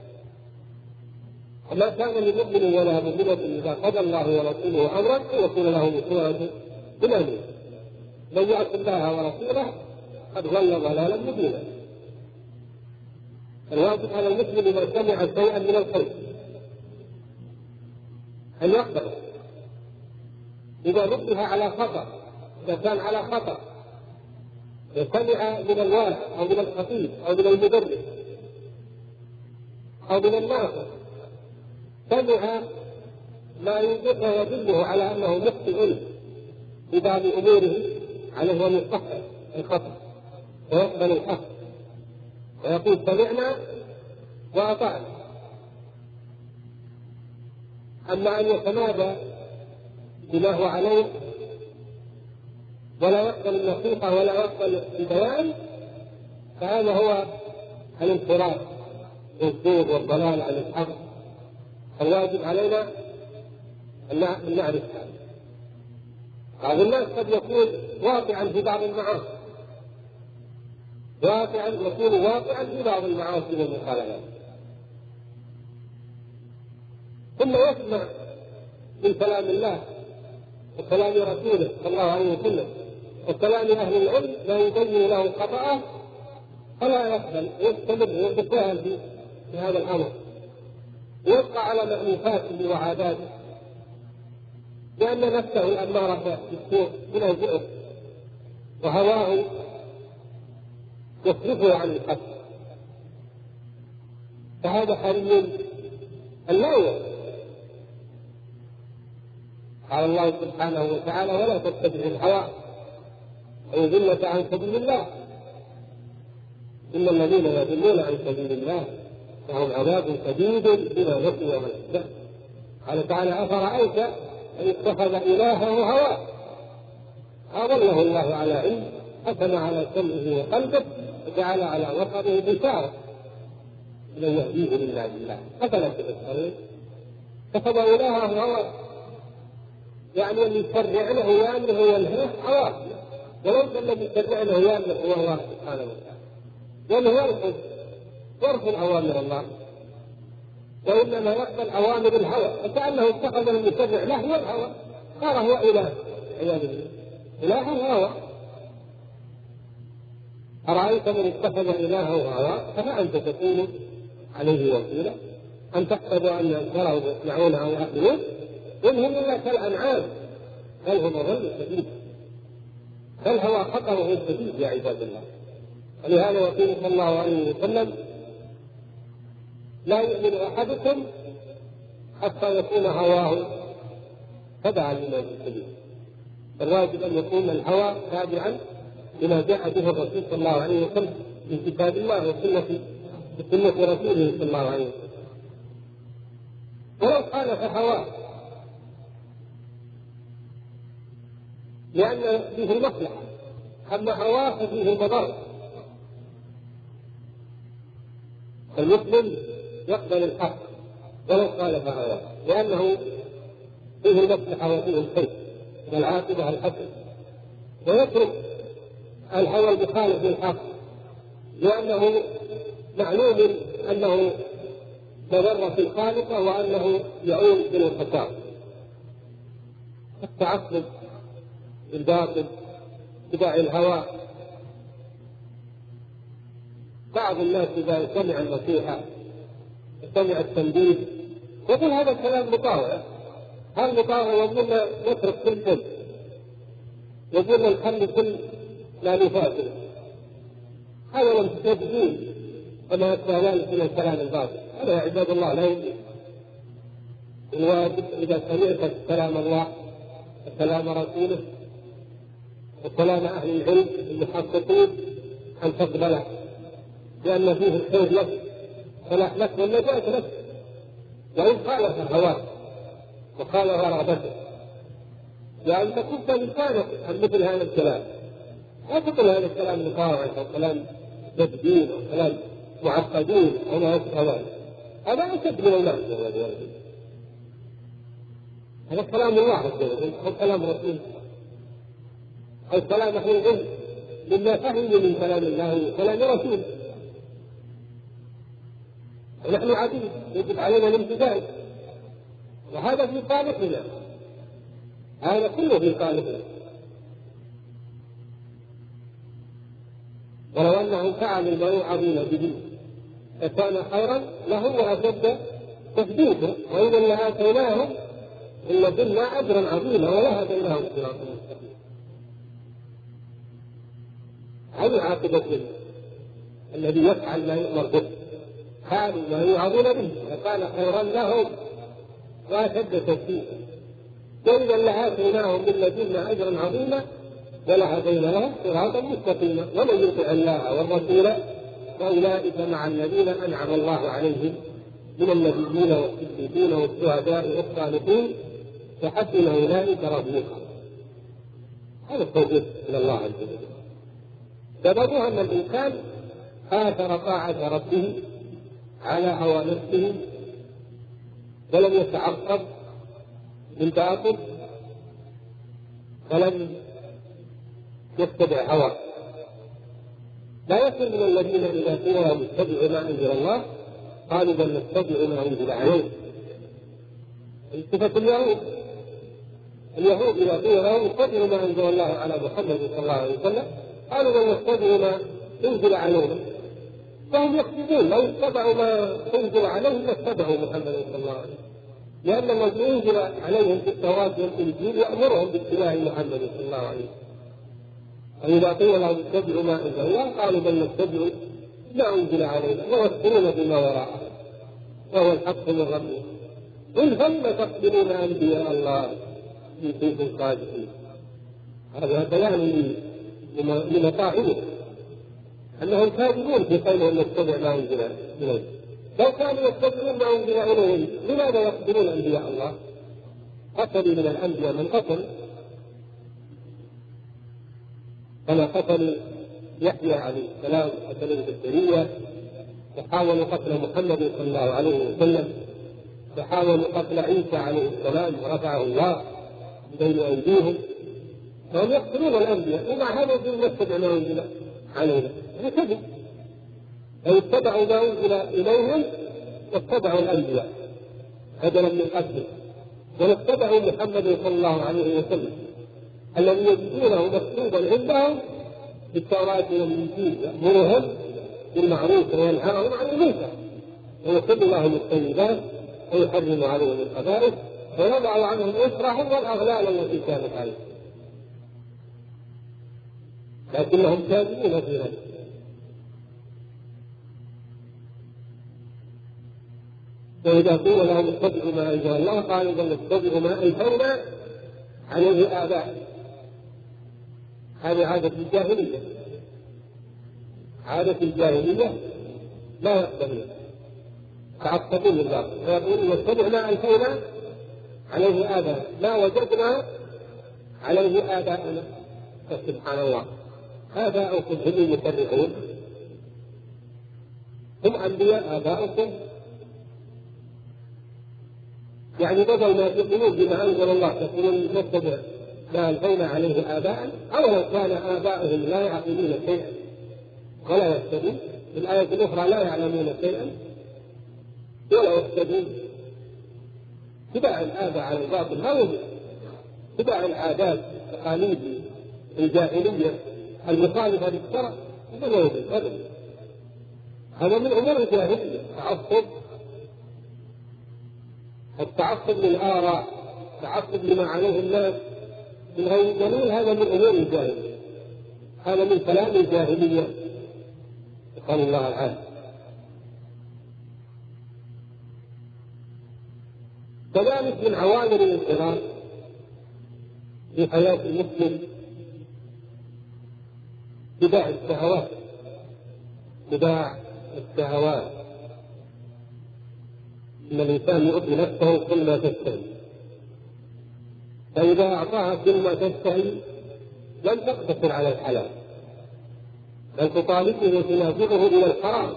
وما كان لمؤمن ولا مؤمنة إذا قضى الله ورسوله أمرا أن يكون له بشرى بالأمين، من يعص الله ورسوله قد ضل ضلالا مبينا. الواجب على المسلم إذا سمع شيئا من الخير أن يقبله، إذا نبه على خطأ، إذا كان على خطأ سمع من الوالد أو من الخطيب أو من المدرس أو من الناصر سمع ما يدله على أنه مخطئ في بعض أموره عليه أن يصحح الخطأ ويقبل الحق ويقول سمعنا وأطعنا. أما أن يتمادى بما هو عليه ولا يقبل النصيحة ولا يقبل البيان فهذا هو الانحراف والزيغ والضلال عن الحق. الواجب علينا أن نعرف هذا. بعض الناس قد يكون واقعا في بعض المعاصي، يكون واقعا في بعض المعاصي والمخالفات، ثم يسمع من كلام الله وكلام رسوله صلى الله عليه وسلم وكلام أهل العلم ما يبين له خطأه فلا يقبل ويستمر ويتساهل في هذا الأمر، ويبقى على مألوفاته وعاداته، لأن نفسه الأمارة بالسوء تنازعه وهواه يصرفه عن الحق. فهذا حري أن لا يوصل. قال الله سبحانه وتعالى: ولا تتبع الهوى فيضلك عن سبيل الله، إن الذين يضلون عن سبيل الله لهم عذاب شديد بما نسوا يوم الحساب. قال تعالى: أفرأيت أن اتخذ إلهه هواه أضله الله على علم ختم على سمعه وقلبه وجعل على بصره بشارة لن يهديه إلا بالله أفلا تبصرون. اتخذ إلهه هواه يعني أن يشرع له لأنه ينهيه هواه، وليس الذي يشرع له لأنه هو الله سبحانه وتعالى، لأنه يرفض أوامر الله وإنما يقبل أوامر الهوى، فكأنه اتخذ المشرع له هو الهوى، صار هو إله عياذ بالله، إله الهوى. أرأيت من اتخذ إلهه هوى فما أنت تكون عليه وكيلا أن تحسب أن أكثرهم يسمعون أو يعقلون إن هم إلا كالأنعام بل هم أضل سبيلا، فالهوى خطره شديد يا عباد الله. ولهذا يقول صلى الله عليه وسلم: لا يؤمن أحدكم حتى يكون هواه تبعا لما في السبيل. فالواجب أن يكون الهوى تابعا لما جاء به الرسول صلى الله عليه وسلم في كتاب الله وسنة رسوله صلى الله عليه وسلم. ولو خالف هواه لأن فيه المصلحة، أما هواه ففيه المضار. المسلم يقبل الحق ولو خالف هواه لأنه فيه المصلحة وفيه الخير والعاقبة الحسنة، ويترك الهوى المخالف للحق لأنه معلوم أنه مضرة الخالقة وأنه يعود إلى الخسارة. التعصب بالباطل اتباع الهوى. بعض الناس إذا سمع النصيحة سمع التنبيه يقول هذا الكلام مطاوع، هل مطاوع؟ يقول نترك كل شيء، يقول نخلي كل ما نفاتل. هذا لم تتبعون وما يستهلان من الكلام الباطل. هذا يا عباد الله لا يمكن. الواجب إذا سمعت كلام الله وكلام رسوله وكلام أهل العلم المحققين أن تقبله، لأن فيه الخير لك صلاح لك والنجاة لك. وإن خالف هواك وخالف رغبتك لأن كنت لسانك عن مثل هذا الكلام، لا تقل هذا الكلام مطاوع أو كلام تدبير أو كلام معقدين أو ما يشبه ذلك. هذا أشد من المعصية، هذا كلام الله عز وجل أو كلام رسوله أو كلام أهل العلم مما فهموا من كلام الله وكلام رسوله. ونحن عبيد يجب علينا الامتثال، وهذا في صالحنا، هذا كله في صالحنا. ولو أنهم فعلوا ما يوعظون به فكان خيرا لهم وأشد تثبيتا، وإذا لآتيناهم من لدنا أجرا عظيما ولهديناهم صراطا مستقيما. هذه عاقبة الذي يفعل ما يؤمر به، حالوا ما يوعظون به فكان خيرا لهم وأشد تثبيتا. وإذا لآتيناهم من لدنا أجرا عظيما ولهديناهم صراطا مستقيما. ومن يطع الله والرسول فأولئك مع الذين أنعم الله عليهم من النبيين والصديقين والشهداء والصالحين وحسن أولئك رفيقا. هذا التوفيق من الله عز وجل. سببها أن الإنسان آثر طاعة ربه على هوى نفسه ولم يتعقب بالباطل ولم يتبع هواه. لا يكن من الذين إذا قيل لهم اتبعوا ما أنزل الله قالوا بل نتبع ما أنزل عليه. صفة اليهود إذا قيل لهم اتبعوا ما أنزل الله على محمد صلى الله عليه وسلم قالوا بل نتبع ما أنزل علينا. فهم يقصدون لو اتبعوا ما أنزل عليهم لاتبعوا محمد صلى الله عليه وسلم، لأن الذي أنزل عليهم في التوراة والإنجيل يأمرهم باتباع محمد صلى الله عليه وسلم. فإذا قيل لهم اتبعوا ما أنزل الله قالوا بل نتبع ما أنزل علينا ويكفرون بما وراءه وهو الحق من ربهم. قل فلم تقتلون أنبياء الله إن كنتم صادقين. هذا بيان لمطاعمهم أنهم كاذبون في قولهم نتبع ما أنزل إليهم. لو كانوا يتبعون ما أنزل إليهم لماذا يقتلون أنبياء الله؟ قتلوا من الأنبياء من قتل، كما قتل يحيى عليه السلام، قتلوا زكريا، وحاولوا قتل محمد صلى الله عليه وسلم، وحاولوا قتل عيسى عليه السلام ورفعه الله بين أيديهم. فهم يقتلون الأنبياء ومع هذا يقولون نتبع ما أنزل علينا. هذا كذب. لو اتبعوا ما أنزل إليهم واتبعوا الأنبياء بدلا من قتله، واتبعوا محمد صلى الله عليه وسلم الذي يجدونه مكتوبا عندهم في التوراة والإنجيل يأمرهم بالمعروف وينهاهم عن المنكر ويحل لهم الطيبات ويحرم عليهم الخبائث ويضع عنهم إصرهم والأغلال التي كانت عليهم. لكنهم كاذبون في ذلك. وإذا قيل لهم اتبعوا ما أنزل الله قالوا بل نتبع ما ألفينا عليه آباءنا. هذه عادة الجاهلية. عادة الجاهلية لا يقبلون، تعصبون لله ويقولون نتبع ما ألفينا عليه آباءنا ما وجدنا عليه آباءنا. فسبحان الله، هذا أوكم هم يفرقون. هم أنبياء آباؤكم، يعني بدل ما يؤمنون بما أنزل الله تقولون نتبع ما ألفينا عليه آباءنا. أولا كان آباؤهم لا يعقلون شيئا ولا يهتدون، في الآية الأخرى لا يعلمون شيئا ولا يهتدون. اتباع الآباء على الباطل هذا اتباع العادات والتقاليد الجاهلية المخالفة للشرع هذا موجود أبدا. هذا من أمور الجاهلية. التعصب للآراء، التعصب لما عليه الناس من غير دليل، هذا من أمور الجاهلية، هذا من كلام الجاهلية، نسأل الله العافية. كذلك من عوامل الانحراف في حياة المسلم اتباع الشهوات. اتباع الشهوات، إن الإنسان يؤذي نفسه كل ما تشتهي، فإذا أعطاها كل ما تشتهي لم تقتصر على الحلال بل تطالبه وتنازعه إلى الحرام.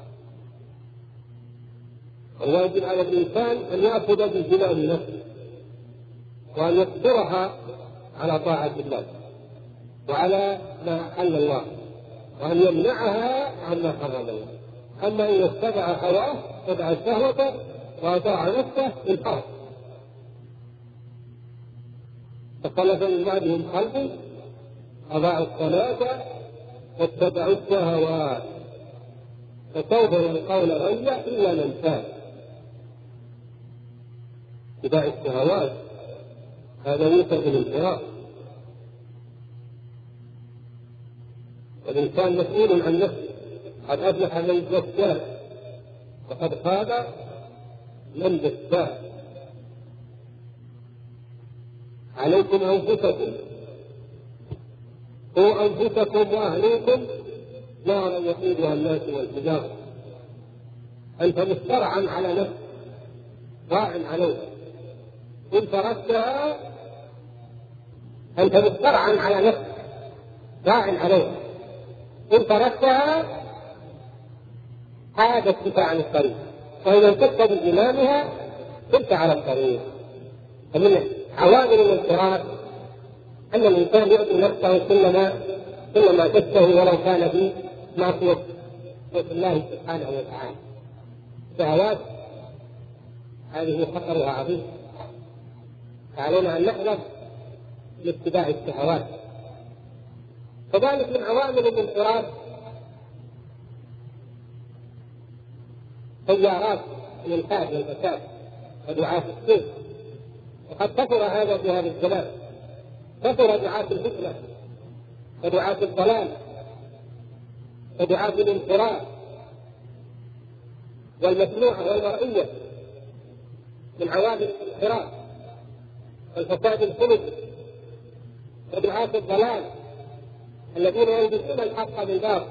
الواجب على الإنسان أن يأخذ بزمام نفسه وأن يقدرها على طاعة الله وعلى ما حل الله وأن يمنعها عما حرم الله. أما إن اتبع هواه اتبع شهوته وأطاع نفسه انحرف. فخلف من بعدهم خلف أضاعوا الصلاة واتبعوا الشهوات فسوف يلقون غيا إلا من تاب. اتباع الشهوات هذا يوصل بالانحراف. والإنسان مسؤول عن نفسه. قد أفلح من زكاه وقد خاب من دساه. عليكم أنفسكم، قوا أنفسكم وأهليكم نارا يقودها الناس والحجارة. أنت مسترعا على نفسك، راع عليها، إن تركتها أنت مسترعا على نفسك، راع عليها، إن تركتها عادت بك عن الطريق، وإذا انتقت بإمامها كنت على الطريق. فمن عوامل الانحراف أن الإنسان يؤذي نفسه كلما تشتهي ولو كان في معصية الله سبحانه وتعالى. الشهوات هذه خطرها عظيم، فعلينا أن نحذر من اتباع الشهوات. كذلك من عوامل الانحراف تيارات الإلحاد والفساد ودعاة السوء، وقد كثر هذا في هذا الزمان، كثر دعاة الفتنة ودعاة الضلال ودعاة الانحراف والمسموعة والمرئية. من عوامل الانحراف والفساد الخلقي ودعاة الضلال الذين يلبسون الحق بالباطل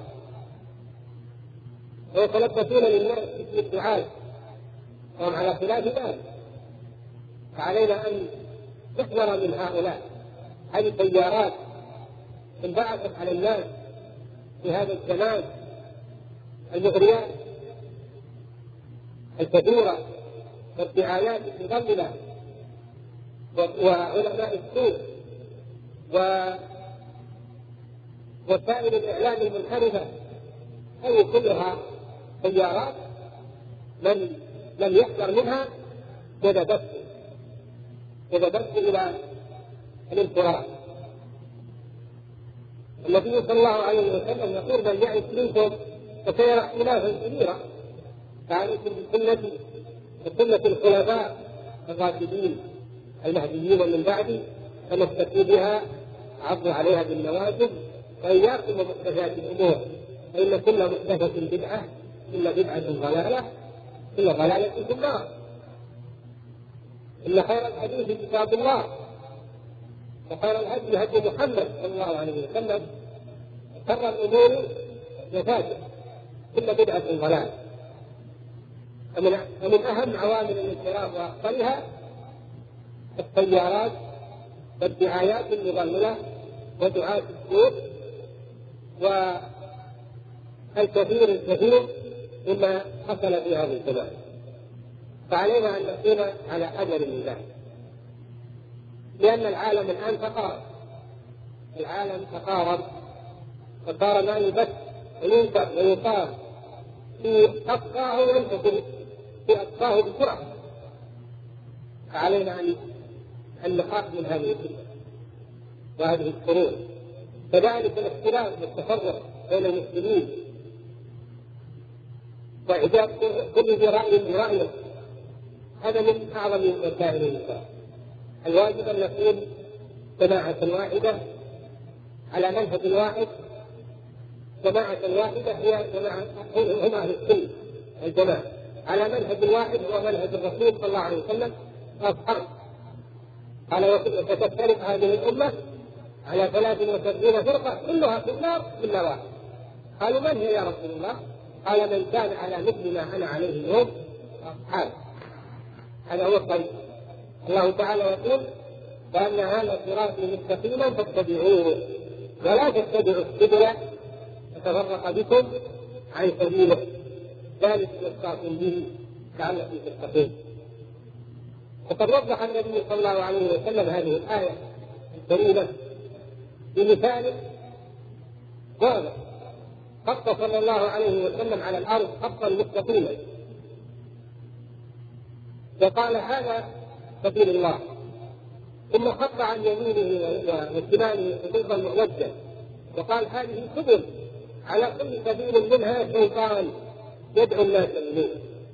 ويتلبسون للناس باسم الدعاء وهم على خلاف ذلك. فعلينا أن نحذر من هؤلاء. هذه التيارات انبعثت على الناس في هذا الزمان، المغريات الكثيرة والدعايات المضللة وعلماء السوء ووسائل الإعلام المنحرفة، هذه كلها تيارات من لم يحذر منها جذبته إلى الانحراف. النبي صلى الله عليه وسلم يقول: من يعش منكم فسيرى اختلافا كثيرا، فعليكم بسنة الخلفاء الراشدين المهديين من بعدي، فمسكوا بها عضوا عليها بالنواجذ، وإياكم ومحدثات الأمور، فإن كل محدثة بدعة، كل بدعة ضلالة، كل ضلالة في النار. إن خير الحديث كتاب الله، وخير الهدي هدي محمد صلى الله عليه وسلم، وشر الأمور محدثاتها، كل بدعة ضلالة. ومن أهم عوامل الانحراف وأخطرها التيارات والدعايات المضللة ودعاة السوء والكثير مما حصل في هذا الزمان. فعلينا أن نكون على حذر من ذلك، لأن العالم الآن تقارب ما يبث وينكر ويقال في أفقاه وينتقل في أفقاه بسرعة. فعلينا أن نخاف من هذه الفتنة وهذه الشرور. كذلك الاختلاف والتفرق بين المسلمين وإعجاب كل ذي رأي برأيه، هذا من أعظم وسائل الانحراف. الواجب أن نكون جماعة واحدة على منهج واحد. جماعة واحدة هي هم أهل السنة والجماعة على منهج واحد، هو منهج الرسول صلى الله عليه وسلم وأصحابه. قال: وستفترق هذه الأمة على 73 فرقة كلها في النار إلا واحد. قالوا: من هي يا رسول الله؟ قال: من كان على مثل ما أنا عليه اليوم وأصحابي. هذا هو الطريق. الله تعالى يقول: وأن هذا صراطي مستقيما فاتبعوه ولا تتبعوا السبل فتفرق بكم عن سبيله، ذلك وصاكم به لعلكم تتقون. وقد وضح النبي صلى الله عليه وسلم هذه الآية الكريمة بمثال واضح. خط صلى الله عليه وسلم على الأرض خطا مستقيما، وقال: هذا سبيل الله، ثم خط عن يمينه وشماله خطوطا معوجة، وقال: هذه سبل، على كل سبيل منها شيطان يدعو الناس إليه.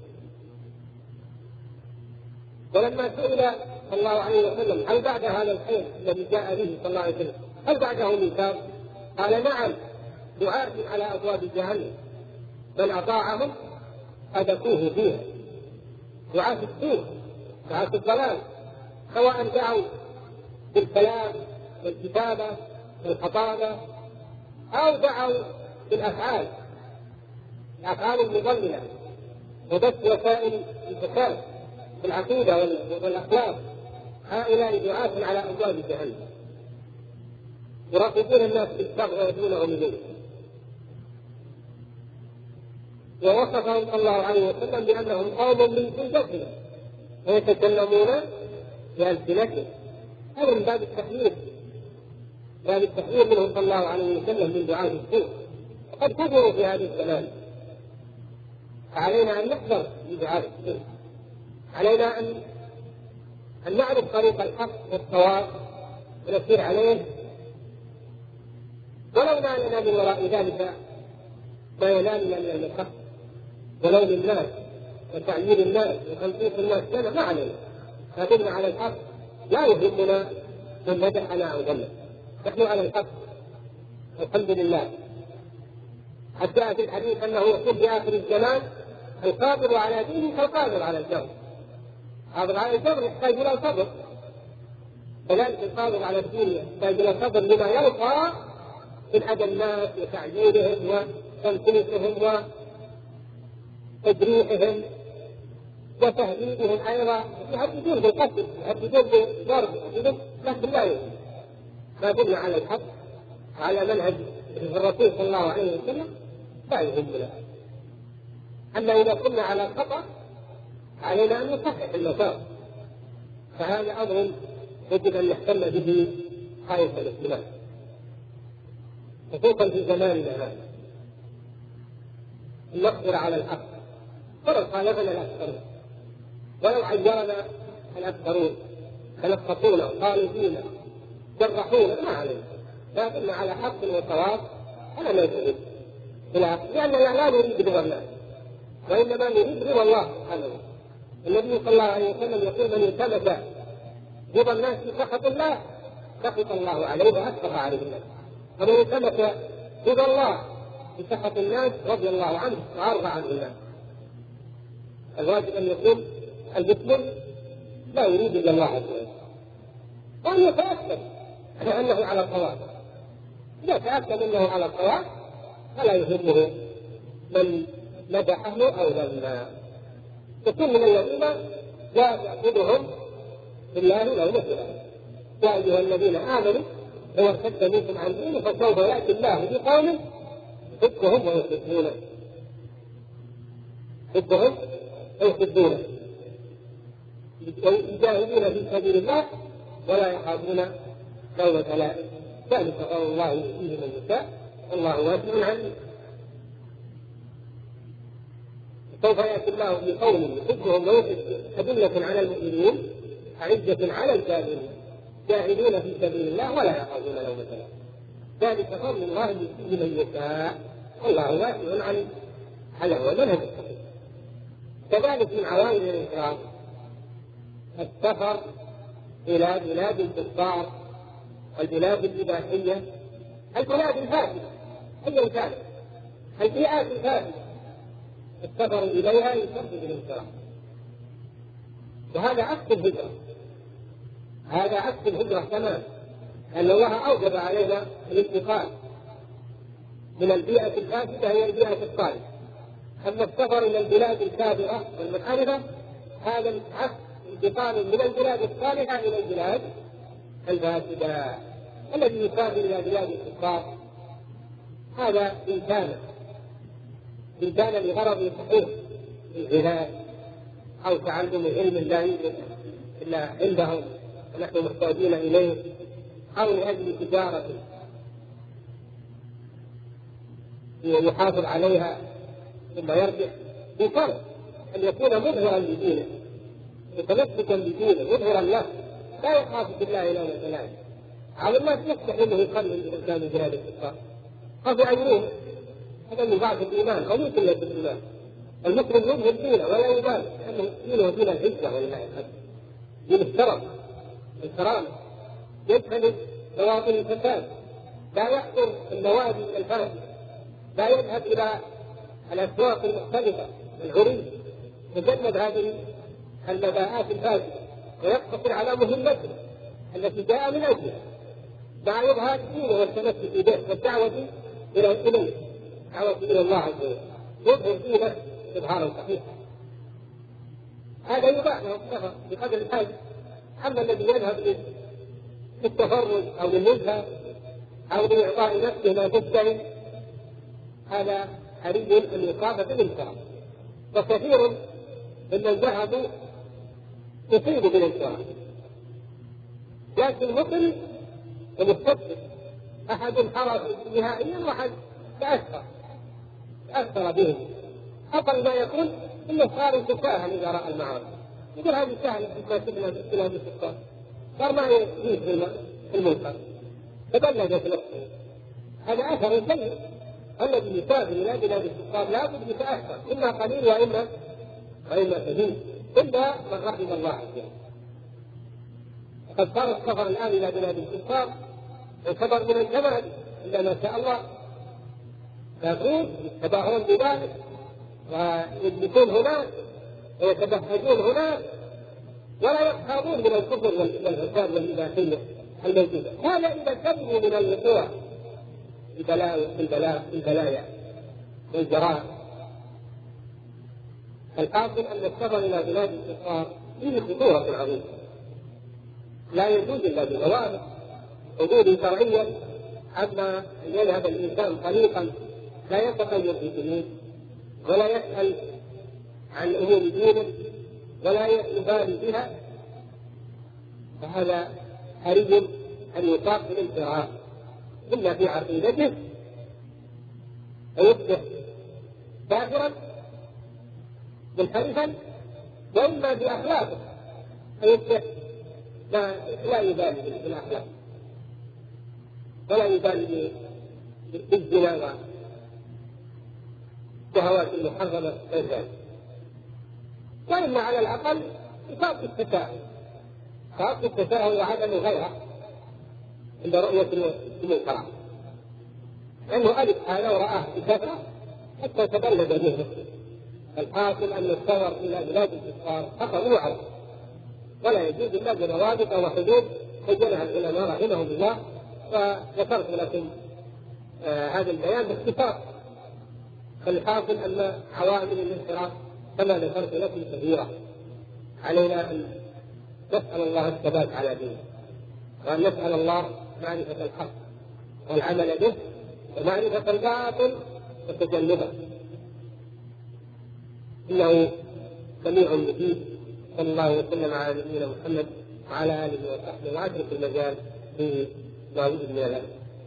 ولما سئل صلى الله عليه وسلم: هل بعد هذا الخير الذي جاء به صلى الله عليه وسلم هل بعده ميثاق؟ قال: نعم، دعاة على أبواب جهنم، من أطاعهم أدخوه فيها. دعاة السوء، دعاة الضلال، سواء دعوا بالكلام والكتابة والخطابة، أو دعوا بالأفعال، الأفعال المضللة وبث وسائل الفساد في العقيدة والأخلاق. هؤلاء دعاة على أبواب جهنم يراقبون الناس بالصغر ويدعونهم إليه. ووصفهم صلى الله عليه وسلم بأنهم قوم من جنسهم ويتكلمون بألسنتهم. هذا من باب التحذير، باب التحذير منهم صلى الله عليه وسلم من دعاة السوء، وقد كفروا في هذه الزمان. فعلينا أن نحذر من دعاة السوء، علينا أن نعرف طريق الحق والصواب ونسير عليه، ولو نالنا من وراء ذلك ما ينالنا من المشقة ولوم الناس وتعيير الناس وتنقيص الناس لنا، ما علينا، لكننا على الحق، لا يهمنا من مدحنا أو ذمنا، نحن على الحق الحمد لله. حتى في الحديث أنه يقول في آخر الزمان: القادر على دينه كالقادر على الجبر. قادر على الجبر يحتاج إلى صبر، كذلك القادر على الدين يحتاج إلى صبر لما يلقى من أذى الناس وتعييرهم وتنقيصهم وتجريحهم وتهديدهم. أيضا يهددون بالقتل، يهددون بالضرب، لكن ما دمنا على الحق على منهج الرسول صلى الله عليه وسلم لا يهمنا. أما إذا كنا على الخطأ علينا أن نصحح المسار، فهذا أمر يجب أن نهتم به غاية الاهتمام، خصوصا في زماننا هذا. نقدر على الحق ولو خالفنا الأكثرون، ولو عيرنا الأكثرون تنقصونا قالوا فينا جرحونا، ما علينا، لكن على حق وصواب أنا لا أريد، لأننا لا نريد رضا الناس وإنما نريد رضا الله سبحانه. النبي صلى الله عليه وسلم يقول: من التمس رضا الناس بسخط الله سخط الله عليه وأسخط عليه الناس، ومن التمس رضا الله بسخط الناس رضي الله عنه وأرضى عنه الناس. الواجب أن يكون المسلم لا يريد إلا الله عز وجل، وأن يتأكد أنه على الصواب. إذا تأكد أنه على الصواب فلا يهمه من مدحه أو ذمه. يكون من الذين لا تأخذهم بالله لومة لائم. يا أيها الذين آمنوا لو ارتد منكم عن دينه فسوف يأتي الله بقوم يحبهم ويحبونه، يحبهم ويحبونه، يجاهدون في سبيل الله ولا يخافون لومة لائم. ذلك قول الله يؤتيه من يشاء والله واسع عليم. سوف يأتي الله بقوم يحبهم ويحبونه أذلة على المؤمنين أعزة على الكافرين جاهدون في سبيل الله ولا يخافون لومة لائم. ذلك قول الله يؤتيه من يشاء والله واسع عليم. هذا هو منهج الصحيح. كذلك من عوامل الإكرام السفر إلى بلاد الكفار، البلاد الإباحية، البلاد الفاسدة، أي كانت البيئات الفاسدة، السفر إليها يسبب الانحراف. وهذا عكس الهجرة، هذا عكس الهجرة تماما، أن الله أوجب علينا الانتقال من البيئة الفاسدة إلى البيئة الصالحة. أما السفر إلى البلاد الكافرة والمنحرفة هذا عكس انتقال من البلاد الصالحة إلى البلاد الفاسدة. الذي يسافر إلى بلاد الكفار هذا إن كان لغرض صحيح الجهاد أو تعلم علم لا يوجد إلا عندهم ونحن محتاجين إليه، أو لأجل تجارة يحافظ عليها ثم يرجع، بفرق أن يكون مظهرا لدينه متمسكا بدينه مظهرا له لا يخاف بالله لومة لائم. على الناس يفتح انه يقلل الانسان من بلاد الكفار، خافوا عينوه، هذا من ضعف الايمان او من قله الايمان. المسلم يظهر دينه ولا يبالي لانه دينه دين العزه ولله الحمد، دين الشرف الكرامه، يجتنب مواطن الفساد، لا يحضر النوادي الفاسده، لا يذهب الى الاسواق المختلفه العري، يتجنب هذه المباعات الفاسده ويقتصر على مهمته التي جاء من أجلها، مع إظهار الدين والتمسك به والدعوة إليه، دعوة إلى الله عز وجل، يظهر دينه إظهارا صحيحا. هذا يباح له السفر بقدر الحاجة. أما الذي يذهب للتفرج أو للنزهة أو لإعطاء نفسه ما تشتهي، هذا حري أن يقام بالانكار. وكثير ممن ذهبوا يصيب بالانكار، لكن مثل المستقبل أحد حرص نهائيا وأحد تأثر بهم. أقل ما يكون إنه صار سفاها إذا رأى المعاصي، يقول هذه سهلة ما سبنا بالسلطان، صار ما يجيب في المنكر، تبلدت نفسه. هذا أثر سيء. الذي يسافر إلى بلاد الكفار لابد يتأثر، إما قليل وإما كثير، إلا من رحم الله عز وجل. قد صار السفر الآن إلى بلاد الكفار يعتبر من الجمال إلا ما شاء الله، يكون يتباهون بذلك ويجلسون هناك ويتبهجون هناك ولا يقهرون من الكفر والفساد والإباحية الموجودة. هذا إذا سلموا من الوقوع البلايا والجرائم. الحاصل أن السفر إلى بلاد الكفار فيه خطورة عظيمة، لا يجوز إلا بضوابط حدود شرعية. أما أن يذهب الإنسان طريقا لا يتخير في دينه ولا يسأل عن أمور دينه ولا يبالي بها، فهذا حري أن يصاب بالانحراف، إما في عقيدته فيصبح كافرا منحرفا، وإما بأخلاقه فيصبح لا يبالي بالأخلاق ولا يبالي بالزنا والشهوات المحرمة والزنا، وإما على الأقل يصاب بالتساهل وعدم الغيرة عند رؤية المنكرات، لأنه ألف هذا ورآه بكثرة حتى تبلد منه. الحاصل أن السفر إلى بلاد الكفار خطر وعظ، ولا يجوز إلا بضوابط وحدود بينها العلماء رحمهم الله، وذكرت لكم هذا البيان باختصار. فالحاصل أن عوامل الانحراف كما ذكرت لكم كثيرة، علينا أن نسأل الله الثبات على دينه، وأن نسأل الله معرفة الحق والعمل به، ومعرفة الباطل وتجنبه، إنه سميع مجيب. صلى الله وسلم على نبينا محمد وعلى آله وصحبه، وأترك المجال في ما وجد من العلم.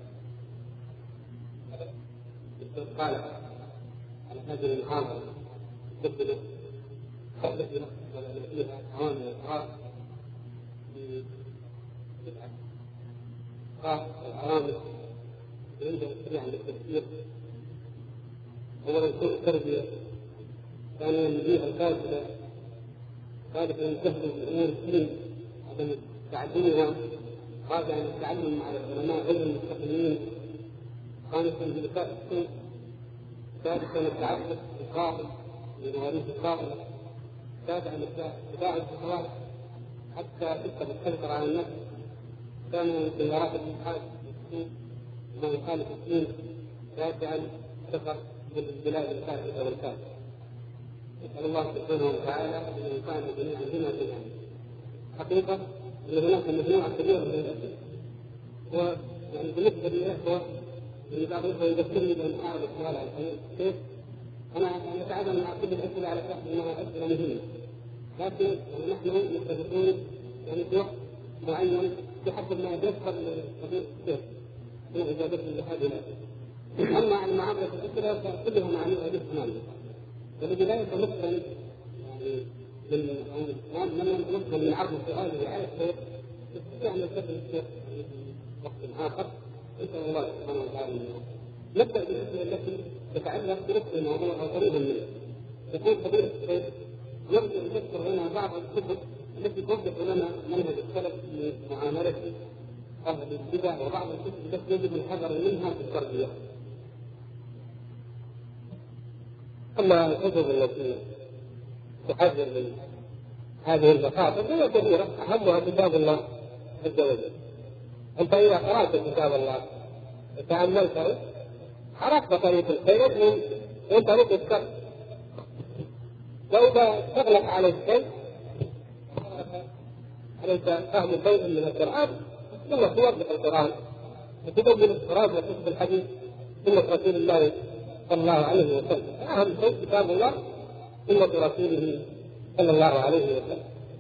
قال على هذه المحاضرة تبدأ قبل فيها عوامل الإقرار العوامل عندهم سريعا للتفكير. أولا سوء التربية، ثانيا البيئة الفاسدة، ثالثا الجهل بالأمور الدين عدم تعلمها، رابعا التعلم مع العلماء غير المستقيمين، خامسا بلقاء السوء، سادسا التعبد بالقائل لمواريث القائل، سابعا اتباع الشهوات حتى تكتب السيطرة على النفس، ثامنا سيارات الإلحاد ما يخالف الدين، تاسعا السفر بالبلاد الفاسدة والكافرة. نسأل الله سبحانه وتعالى أن ينفعنا جميعا بما سمعنا. حقيقة أن هناك مجموعة كبيرة من الأسئلة، ويعني بالنسبة للإخوة اللي بعض الإخوة يذكرني بأن أعرض السؤال على كيف أنا أتعامل مع كل الأسئلة على أساس أنها أسئلة مهمة، لكن نحن متفقون يعني في وقت معين بحسب ما يذكر القضية كيف من إجابة لهذه الأسئلة. أما عن معاملة الأسئلة فكلها معاملة بالتمام. فبداية مثلا يعني من يمكن من عرض السؤال لرعاية الشيخ يستطيع أن يستفيد الشيخ في وقت آخر. نسأل الله سبحانه وتعالى. نبدأ بالأسئلة التي تتعلق بنفس الموضوع أو قريبا منه. يقول فضيلة الشيخ يبدأ يذكر لنا بعض الكتب التي توضح لنا منهج السلف في معاملة أهل البدع، وبعض الكتب التي يجب الحذر منها في التربية. أما الكتب التي تحذر من هذه المخاطر فهي كبيرة، أهمها كتاب الله عز وجل. أنت إذا قرأت كتاب الله وتأملته عرفت طريق الخير من طريق الشر. لو تغلق عليك شيء عليك فهم شيء من القرآن ثم توضح القرآن وتبين القرآن وتثبت الحديث سنة رسول الله صلى الله عليه وسلم. أهم شيء كتاب الله سنة رسوله صلى الله عليه وسلم.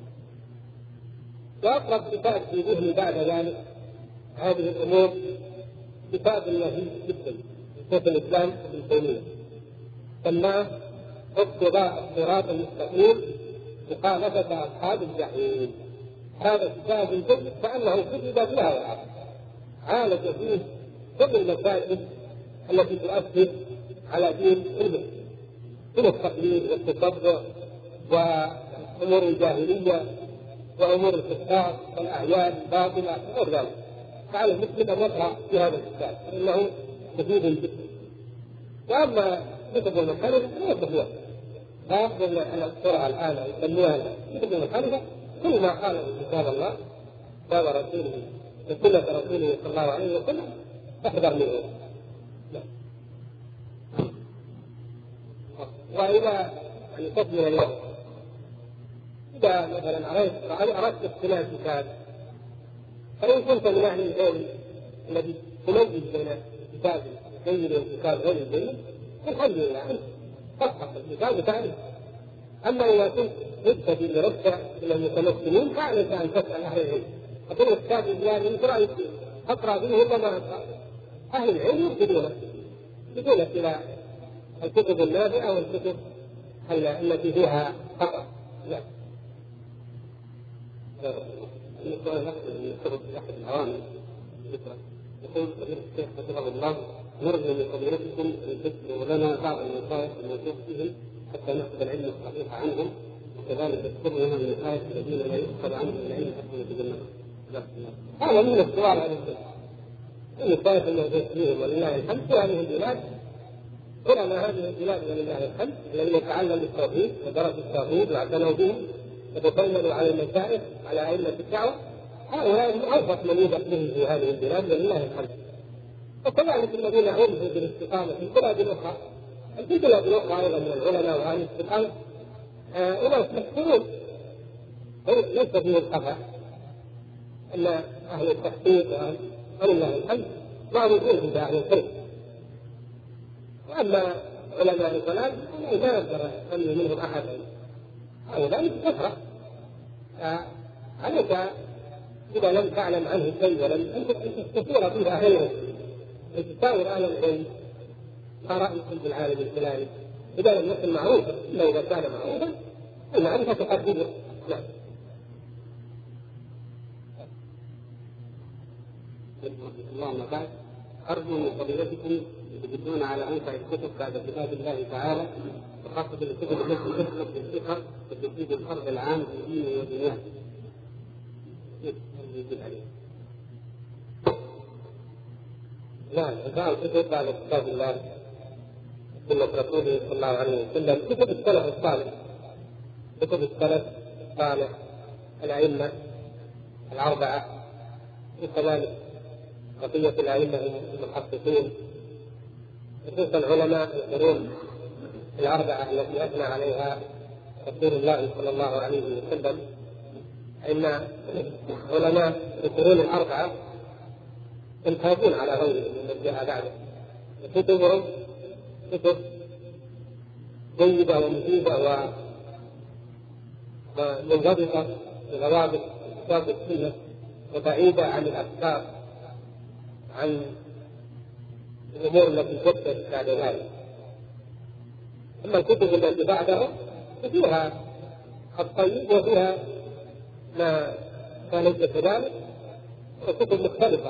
وأقرب كتاب في ذهني بعد ذلك هذه الأمور كتاب نفيس جدا شيخ الإسلام ابن تيمية سماه اقتضاء الصراط المستقيم مخالفة أصحاب الجحيم. هذا كتاب جد كأنه كتب بها العصر، عالج فيه كل المسائل التي تؤثر على دين المسلم من التقليد والتصدع وأمور الجاهلية وأمور الكفار والأعياد الباطلة وغير ذلك. فعلى المسلم أن يقرأ في هذا الكتاب فإنه مفيد جدا. وأما كتب المخالفة ليس هو لا يقبل أن أذكرها الآن ويسميها كتب المخالفة كل ما قال في كتاب الله كتاب رسوله وسنة رسوله صلى الله عليه وسلم احذر منه. وإلى أن تكمل اليوم إذا مثلا أردت اقتناء كتاب فإن كنت من أهل العلم الذي تميز بين الكتاب الجيد والكتاب غير الجيد الحمد لله أنت تفحص الكتاب وتعرف. أما إذا كنت مبتدئ لرجع إلى المتمكنين فعليك أن تسأل أهل العلم. أقول الكتاب الإسلامي من رأيك أقرأ به وما أقرأ. أهل العلم يرشدونك إلى الكتب النافعة والكتب التي فيها خطأ. لا. السؤال من سبب أحد العوامل يقول فضيلة الشيخ حفظه الله نرجو من فضيلتكم أن تذكروا لنا بعض النصائح الموجود فيهم حتى نأخذ العلم الصحيح عنهم وكذلك تذكروا لنا النصائح الذين لا يؤخذ عنهم العلم حتى يتجنبهم. هذا من السؤال على النصائح الموجود فيهم ولله الحمد في هذه البلاد. علماء هذه البلاد ولله الحمد الذين تعلموا التوحيد ودرسوا التوحيد واعتنوا به وتسلموا على المشايخ على أئمة الدعوة هؤلاء هم أوفق من يوجد به في هذه البلاد ولله الحمد. وكذلك الذين عرفوا بالاستقامة في البلاد الأخرى في بلاد أخرى أيضا من العلماء وأهل الاستقامة أناس مشهورون ليس فيه الخفاء أن أهل التحقيق ولله الحمد معروفون في أهل الخير. وأما علماء الكلام لا يقدر أن منهم أحد هؤلاء كثرة. عليك إذا لم تعلم عنه شيء ولم أن تستشير فيها غيره تساور أهل العلم ما رأيكم في العالم الفلاني إذا لم يكن معروفا إلا إذا كان معروفا المعرفة تقدمه. نعم. اللهم بعد أرجو من فضيلتكم تدلون على أنفع الكتب بعد كتاب الله تعالى وخاصة الكتب التي تخلق بالفقه وتفيد الفرد العام في دينه ودنياه. نعم أنواع الكتب بعد كتاب الله سنة رسوله صلى الله عليه وسلم كتب السلف الصالح كتب السلف الصالح الأئمة الأربعة وكذلك بقية الأئمة المحققين خصوصا علماء القرون الأربعة التي أثنى عليها رسول الله صلى الله عليه وسلم. إن علماء القرون الأربعة يمتازون على غيرهم من جاء بعده كتبهم كتب جيدة ومفيدة ومنضبطة بضوابط كتاب السنة وبعيدة عن الأفكار عن الأمور التي تحدث بعد ذلك. أما الكتب التي بعدها فيها الطيب وفيها ما كان ليس كذلك وكتب مختلفة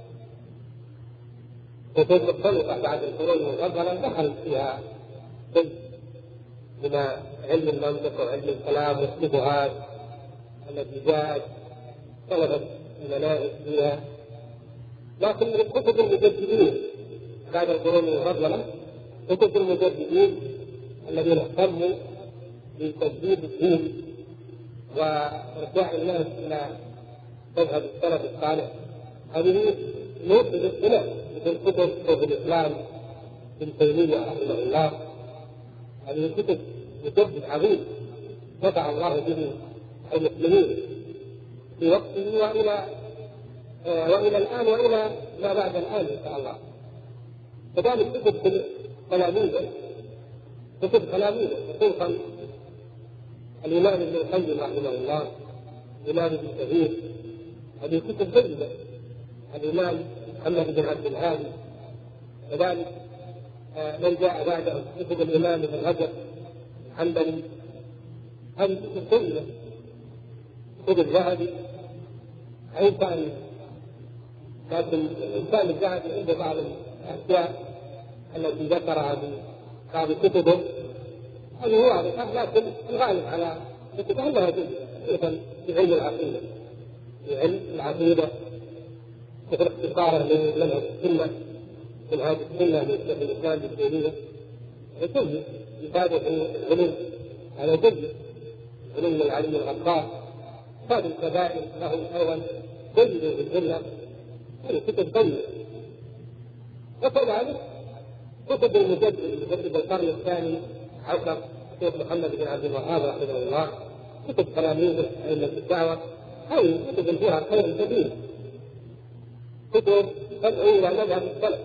بعد القرون المفضلة دخل فيها جزء من علم المنطق وعلم الكلام والشبهات التي جاءت طلبت المناهج فيها. لكن من كتب المجددين بعد القرون المفضلة كتب المجددين الذين اهتموا بتجديد الدين وارجاع الناس الى مذهب السلف الصالح، هذه نوع من الاختلاف مثل كتب شيخ الاسلام ابن تيميه رحمه الله. هذه كتب مجدد عظيم نفع الله به المسلمين في وقته والى الان والى ما بعد الان ان شاء الله. كذلك كتب تلاميذه خصوصا الامام ابن القيم رحمه الله، الامام ابن كثير، هذه كتب جيده. الامام محمد بن عبد الهادي كذلك، من جاء بعده كتب الامام ابن رجب الحنبلي، هذه كتب جيده. كتب الذهبي أي ثاني، لكن الإنسان الذهبي عنده بعض الأشياء التي ذكرها في بعض كتبه هذه واضحة، لكن الغالب على كتبه أنها جزء في علم العقيدة، مثل اختصاره لمنهج السنة من هذه السنة من شيخ الإسلام ابن تيمية، جزء يفاد العلم على جزء علم العلم الغفار. هذه الكبائر له أيضا جيد في الجنة، هذه كتب طيبة. وكذلك كتب المجدد القرن الثاني عشر الشيخ محمد بن عبد الوهاب رحمه الله، كتب تلاميذه أئمة الدعوة، هذه كتب فيها خير كثير، كتب تدعو إلى مذهب السلف،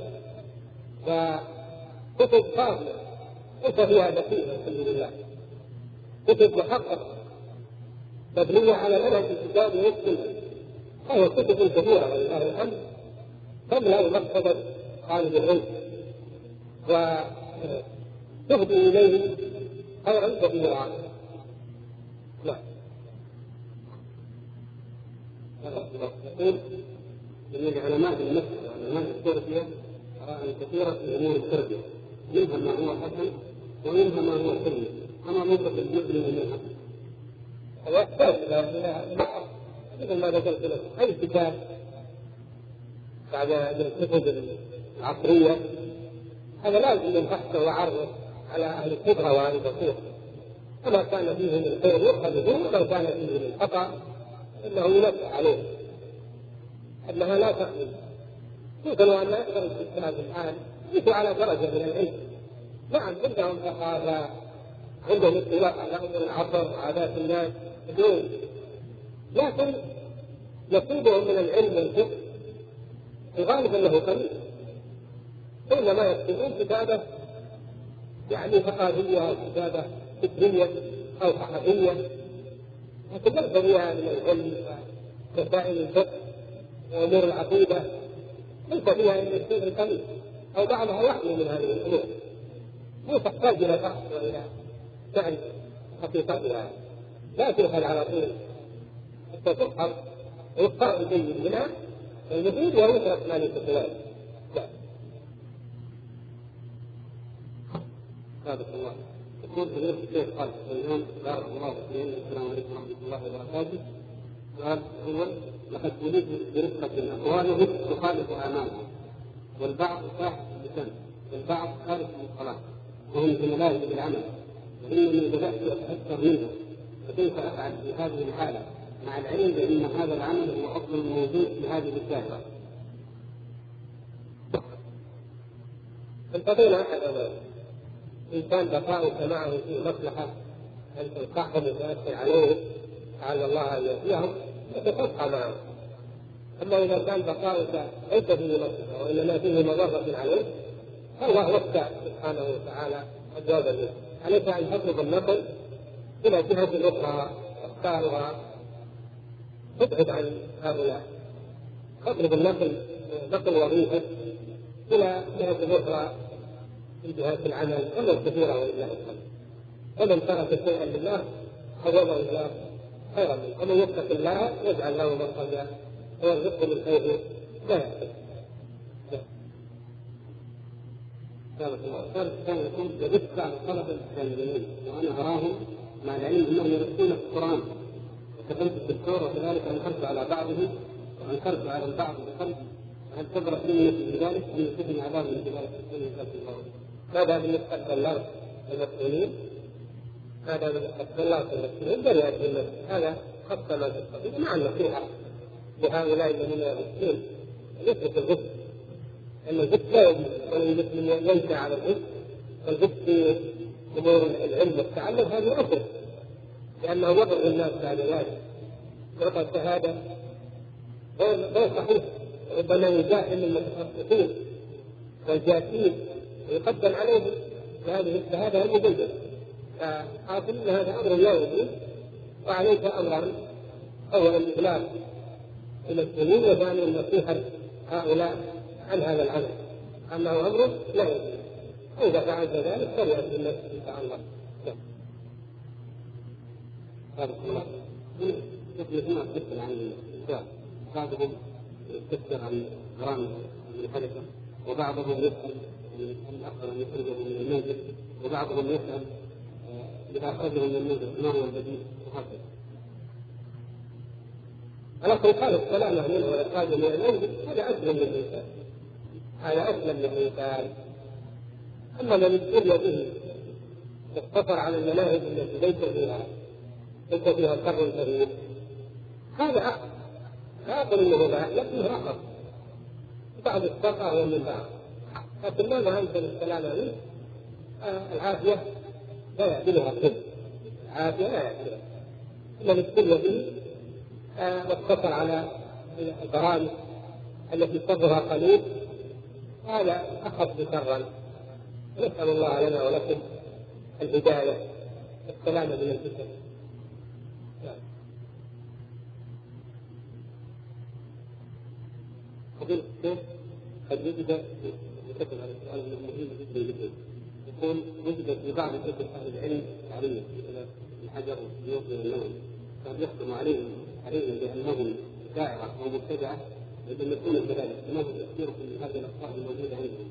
وكتب فاضلة ليس فيها دخيل الحمد لله، كتب محققة مبنية على منهج الكتاب والسنة، وهي كتب كثيرة ولله الحمد تملأ مكتبة طالب العلم وتهدي إليه خيرا كثيرا. نعم. يقول إن العلماء بالمسجد وعلماء التربية آراء كثيرة في أمور التربية، منها ما هو حسن ومنها ما هو سيء، أما موقف المسلم منها ويحتاج إلى مثل ما ذكرت لك أي كتاب بعد الكتب العصرية هذا لازم ينفحصه وعرضه على أهل الخبرة وأهل البصيرة، فما كان فيه من خير يؤخذ به، وما كان فيه من خطأ إنه ينبه عليه أنها لا تخلو. يمكن أن أكثر الكتاب الآن ليسوا على درجة من العلم، نعم عندهم ثقافة، عندهم اطلاع على أمور العصر وعادات الناس، لكن نصيبهم من العلم والفقه الغالب أنه قليل، إنما يكتبون كتابة يعني ثقافية أو كتابة فكرية أو صحفية، لكن ليس فيها من العلم ومسائل الفقه وأمور العقيدة، ليس فيها من الشيء القليل أو بعضها يحمل من هذه الأمور، مو تحتاج إلى بحث وإلى تعرف حقيقتها، لا تؤخذ على طول حتى تفحص ويختار الجيد منها المفيد ويترك ما ليس كذلك. بارك الله. يقول فضيلة الشيخ قال اليوم بارك الله فيكم، السلام عليكم ورحمة الله وبركاته. قال أول: لقد ولدت برفقة أقوالهم تخالف أعمالهم، والبعض صاحب اللسان والبعض خارج من الصلاة وهم في ملاهي بالعمل، وإنني بدأت أتأثر منه، فكيف أفعل في هذه الحالة مع العلم بأن هذا العمل هو أفضل موجود في هذه الدائرة؟ انتظرنا أحد أولا، إن كان بقاؤك معه في مصلحة أن تنصحهم وتأثر عليه لعل الله أن يهديهم فتبقى معه، أما إذا كان بقاؤك ليس فيه مصلحة وإنما فيه مضرة عليه فالله وسع سبحانه وتعالى أبوابا له، عليك أن تطلب النقل إلى جهة أخرى أفكارها تبعد عن هؤلاء، تطلب نقل وظيفة إلى جهة أخرى في جهات العمل أمر كثيرة ولله الحمد. ومن ترك شيئا لله عوضه الله خيرا منه، ومن يتق الله يجعل له مخرجا ويرزقه من حيث لا يحتسب. كان يقول يدق على طلبة الإسلاميين وأنا أراهم مع العلم أنهم يرسلون القرآن، وكتبت الدكتور وكذلك أنكرت على بعضهم وأنكرت على البعض بقلب، هل تبرأ مني في ذلك أن يكون عذاب من ذلك السنة؟ هذا بالنسبة لله المسؤولين، هذا بالنسبة لله المسؤولين بريئة منه، هذا خط ما تستطيع مع النصيحة لهؤلاء الذين يغسلون يترك الغسل، لأن الغسل لا يجوز، والمسلم ينسى على الغسل، فالغسل في أمور العلم والتعلم هذا أصل، لأنه يضر الناس بعد ذلك. يعطى الشهادة غير صحيح، ربما يجاهل المتخصصين والجاسين ويقدم عليهم هذه الشهادة المجددة. فأقول أن هذا أمر لا يجوز، وعليك أمران: أولا الإبلاغ إلى المسلمين، وثانيا النصيحة هؤلاء عن هذا العمل، أنه أمر لا يجوز. وإذا فعلت ذلك فليأتي النفس إن شاء الله. يجب أن تسأل عن الإنسان، بعضهم يستفسر عن غرام الحدثة، وبعضهم يسأل الأفضل أن يخرجه من المنزل، وبعضهم يسأل إذا أخرجه من المنزل ما هو البديل وهكذا. على كل حال السلامة منه والإخراج من المنزل هذا أسلم للإنسان، هذا أسلم للإنسان. أما من ابتلي به يقتصر على المناهج التي ليس فيها شر كبير، هذا لا أقول إنه باع، لكنه رخص بعض الشقة هو من بعض، لكن ماذا أنت بالسلامة منه؟ العافية لا يعدلها كل، العافية لا يعدلها. إما ابتلي به واقتصر على البرامج التي شرها قليل، هذا أخذ شرا. نسأل الله لنا ولكم الهداية والسلامة من الفتن. قبل الشيخ قد يوجد يكتب على السؤال المهم جدا جدا، يقول وجد في بعض كتب أهل العلم العلمية مثل الحجر والسيوف والنووي قد يحكم عليهم بأنهم داعرة أو مبتدعة، لأن يكون كذلك ما هو تفسير في هذه الأخطاء الموجودة عندهم.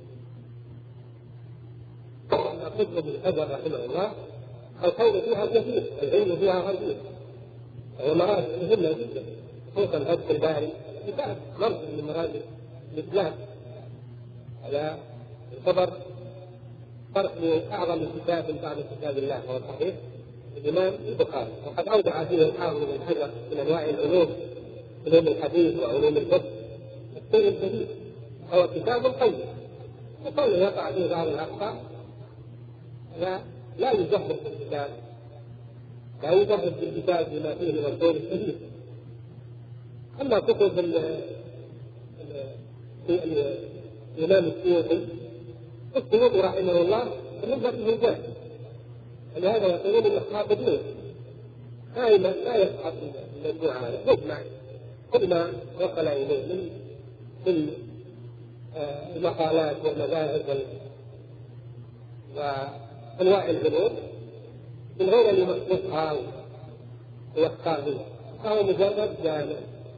قصة الحجر رحمه الله القول فيها كثير، العلم فيها غزير، ومراتب مهمة جدا، خصوصا فتح الباري كتاب مرجع من مراجع الإسلام. هذا يعتبر فرق أعظم كتاب بعد كتاب الله وهو صحيح الإمام البخاري، وقد أودع فيه الحافظ بن حجر من أنواع العلوم، علوم الحديث وعلوم الفقه الشيء الجديد. هو كتاب قيم، وقوله يقع فيه بعض الأخطاء لا يجهز في الكتاب، لا يجهز في الكتاب بما فيه من القول الشديد. أما كتب الإمام السيوطي رحمه الله بالنسبة للجهل، ولهذا يقولون الأخطاء بدون دائما لا يسقط الموضوع هذا، يجمع كل ما وصل إليه من المقالات والمذاهب وأنواع العلوم من غير أن يمسكها ويختار به، فهو مجرد جامع.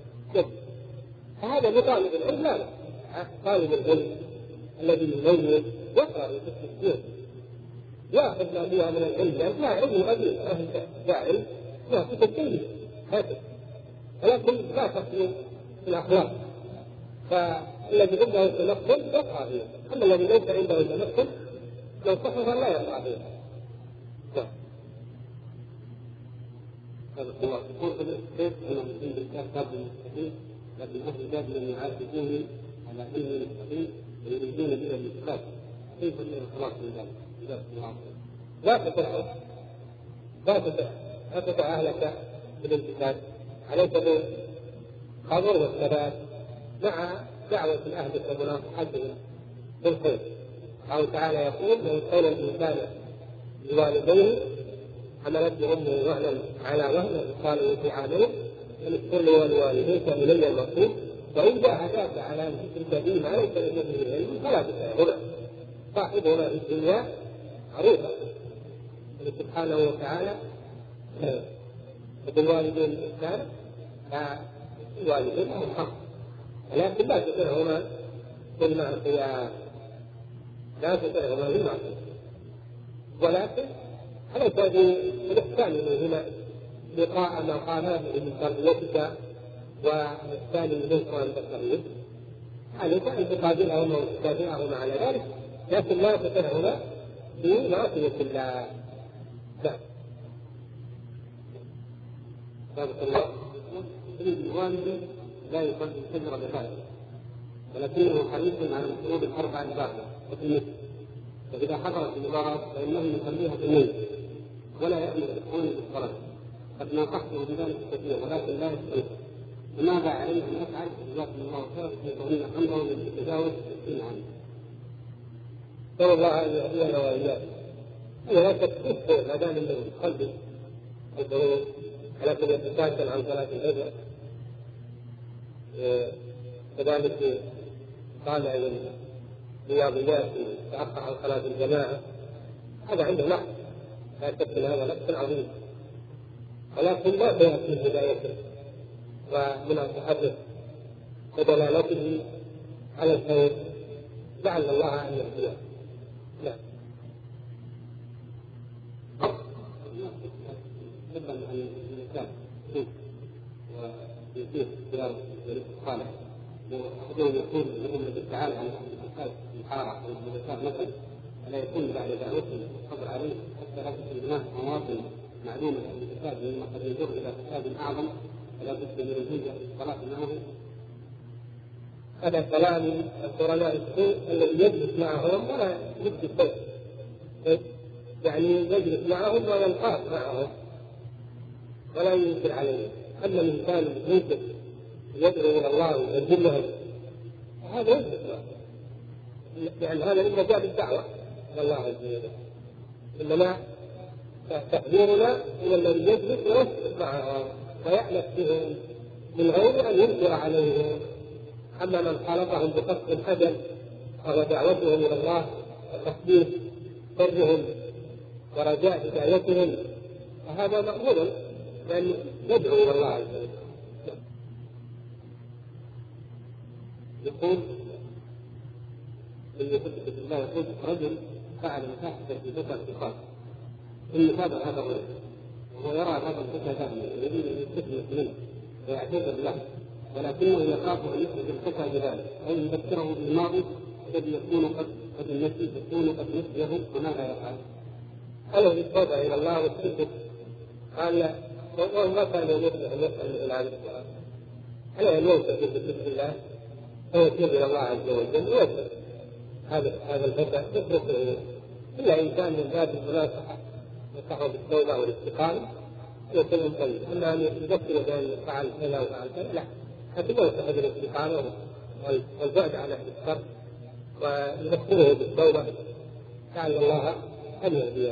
فهذا لطالب العلم لا، طالب العلم الذي يميز يقرأ في التفسير يأخذ ما فيها من العلم، لأن علم قديم أهل علم يأخذ التنبيه هكذا، ولكن لا تفسير في الأخلاق. فالذي عنده تنقل يقرأ فيه، أما الذي ليس عنده تنقل لو صحف لا يقرأ فيه. هذا هو يقول في الشيخ أنه من الكتاب المستقيم، لكن أهل الباب لم يعاتبوني على علم المستقيم ويريدون به الإثبات، كيف الخلاص من ذلك؟ لا تدع أهلك بالانتكاس، عليك بالحضور والثبات مع دعوة أهلك ومناصحتهم بالخير. الله تعالى يقول: من كان الإنسان بوالديه حملته أمه وهنا على وهن قال في عامله فليغفر لي ولوالديك إلي المصير، وإن جاهداك على أن تشرك بي ما ليس لك به علم فلا تطعهما، صاحبهما في الدنيا معروفا. سبحانه وتعالى وبالوالدين الإحسان، فالوالدين لهم حق، ولكن لا تطعهما بالمعصية، لا تطعهما بالمعصية، ولكن عليك بالإحسان إليهما لقاء ما قاله من تربيتك والثاني منك وأنت تربيت، عليك أن تقابلهما وتتابعهما على ذلك، لكن لا تطعهما بمعصية الله. لا. بارك الله. الوالد لا يصلي الفجر بفارغ، ولكنه حريص على الفروض الأربع الباقية وفي النصف، فإذا حضرت المباراة فإنه يصليها في الليل ولا يأمر بالإخوان بالصلاة. قد ناقشته بذلك كثير ولكن لا يستطيع. فماذا عليه أن يفعل؟ جزاكم الله خيرا فإن أمره بالتجاوز 60 عام. نسأل الله أن يهدينا وإياكم. لا تكفر ما دام أنه يصلي الظهور على كل يتساكن عن صلاة الفجر، كذلك طالع من رياضيات يتأخر عن صلاة الجماعة، هذا عنده نقص لا شك ان هذا نقص عظيم، ولكن لا تأتي هدايته ومناصحته ودلالته على الخير لعل الله ان يهديه. نعم. يجب ان الانسان ويصير اختيار الصالح وأحدهم يكون لهم الابتعاد عن الأشخاص المحارة والمدرسات مثلا، فلا يكون بعد دعوتهم الصبر عليه حتى لا تكون هناك مواطن معلومة للفساد مما قد يجر إلى فساد أعظم، فلا بد من الهجرة في الصلاة معه. هذا كلام القرناء السوء الذي يجلس معهم ولا يبدي الصوت، يعني يجلس معهم وينقاط معهم ولا ينكر عليهم. أما الإنسان ينكر يدعو إلى الله ويجلهم هذا يثبت، يعني هذا إما جاء بالدعوة إلى الله عز وجل، إنما تحذيرنا إلى الذي يجلس ويسكت معهم ويألف بهم من غير أن ينكر عليهم. أما من خالطهم بقصد الحجر فهو دعوتهم إلى الله وتخفيف سرهم ورجاء هدايتهم، فهذا مأمور لأن يدعو إلى الله عز وجل. يقول من يثبت بالله يقول رجل فعل مفاحشة في فتى اعتقاد ثم تابع هذا الرجل وهو يرى هذا الفتى دائما يريد ان يستثمر منه ويعتذر له، ولكنه يخاف ان يخرج الفتى بذلك او يذكره بالماضي الذي يكون قد نسيه وماذا يفعل؟ هل يتوب الى الله والسكت؟ قال وما كان يمكن ان يسال الى هذا السؤال، عليه ان يوسف بذكر الله فيتوب الى الله عز وجل ويترك هذا الفتى يتركه الا ان كان من باب المناصحه ينصحه بالتوبه والاستقامه يكون طيب. اما ان يذكر بان فعل كذا وفعل كذا لا، لكن ينصح بالاستقامه والبعد عن اهل الشر ويذكره بالتوبه لعل الله ان يهديه.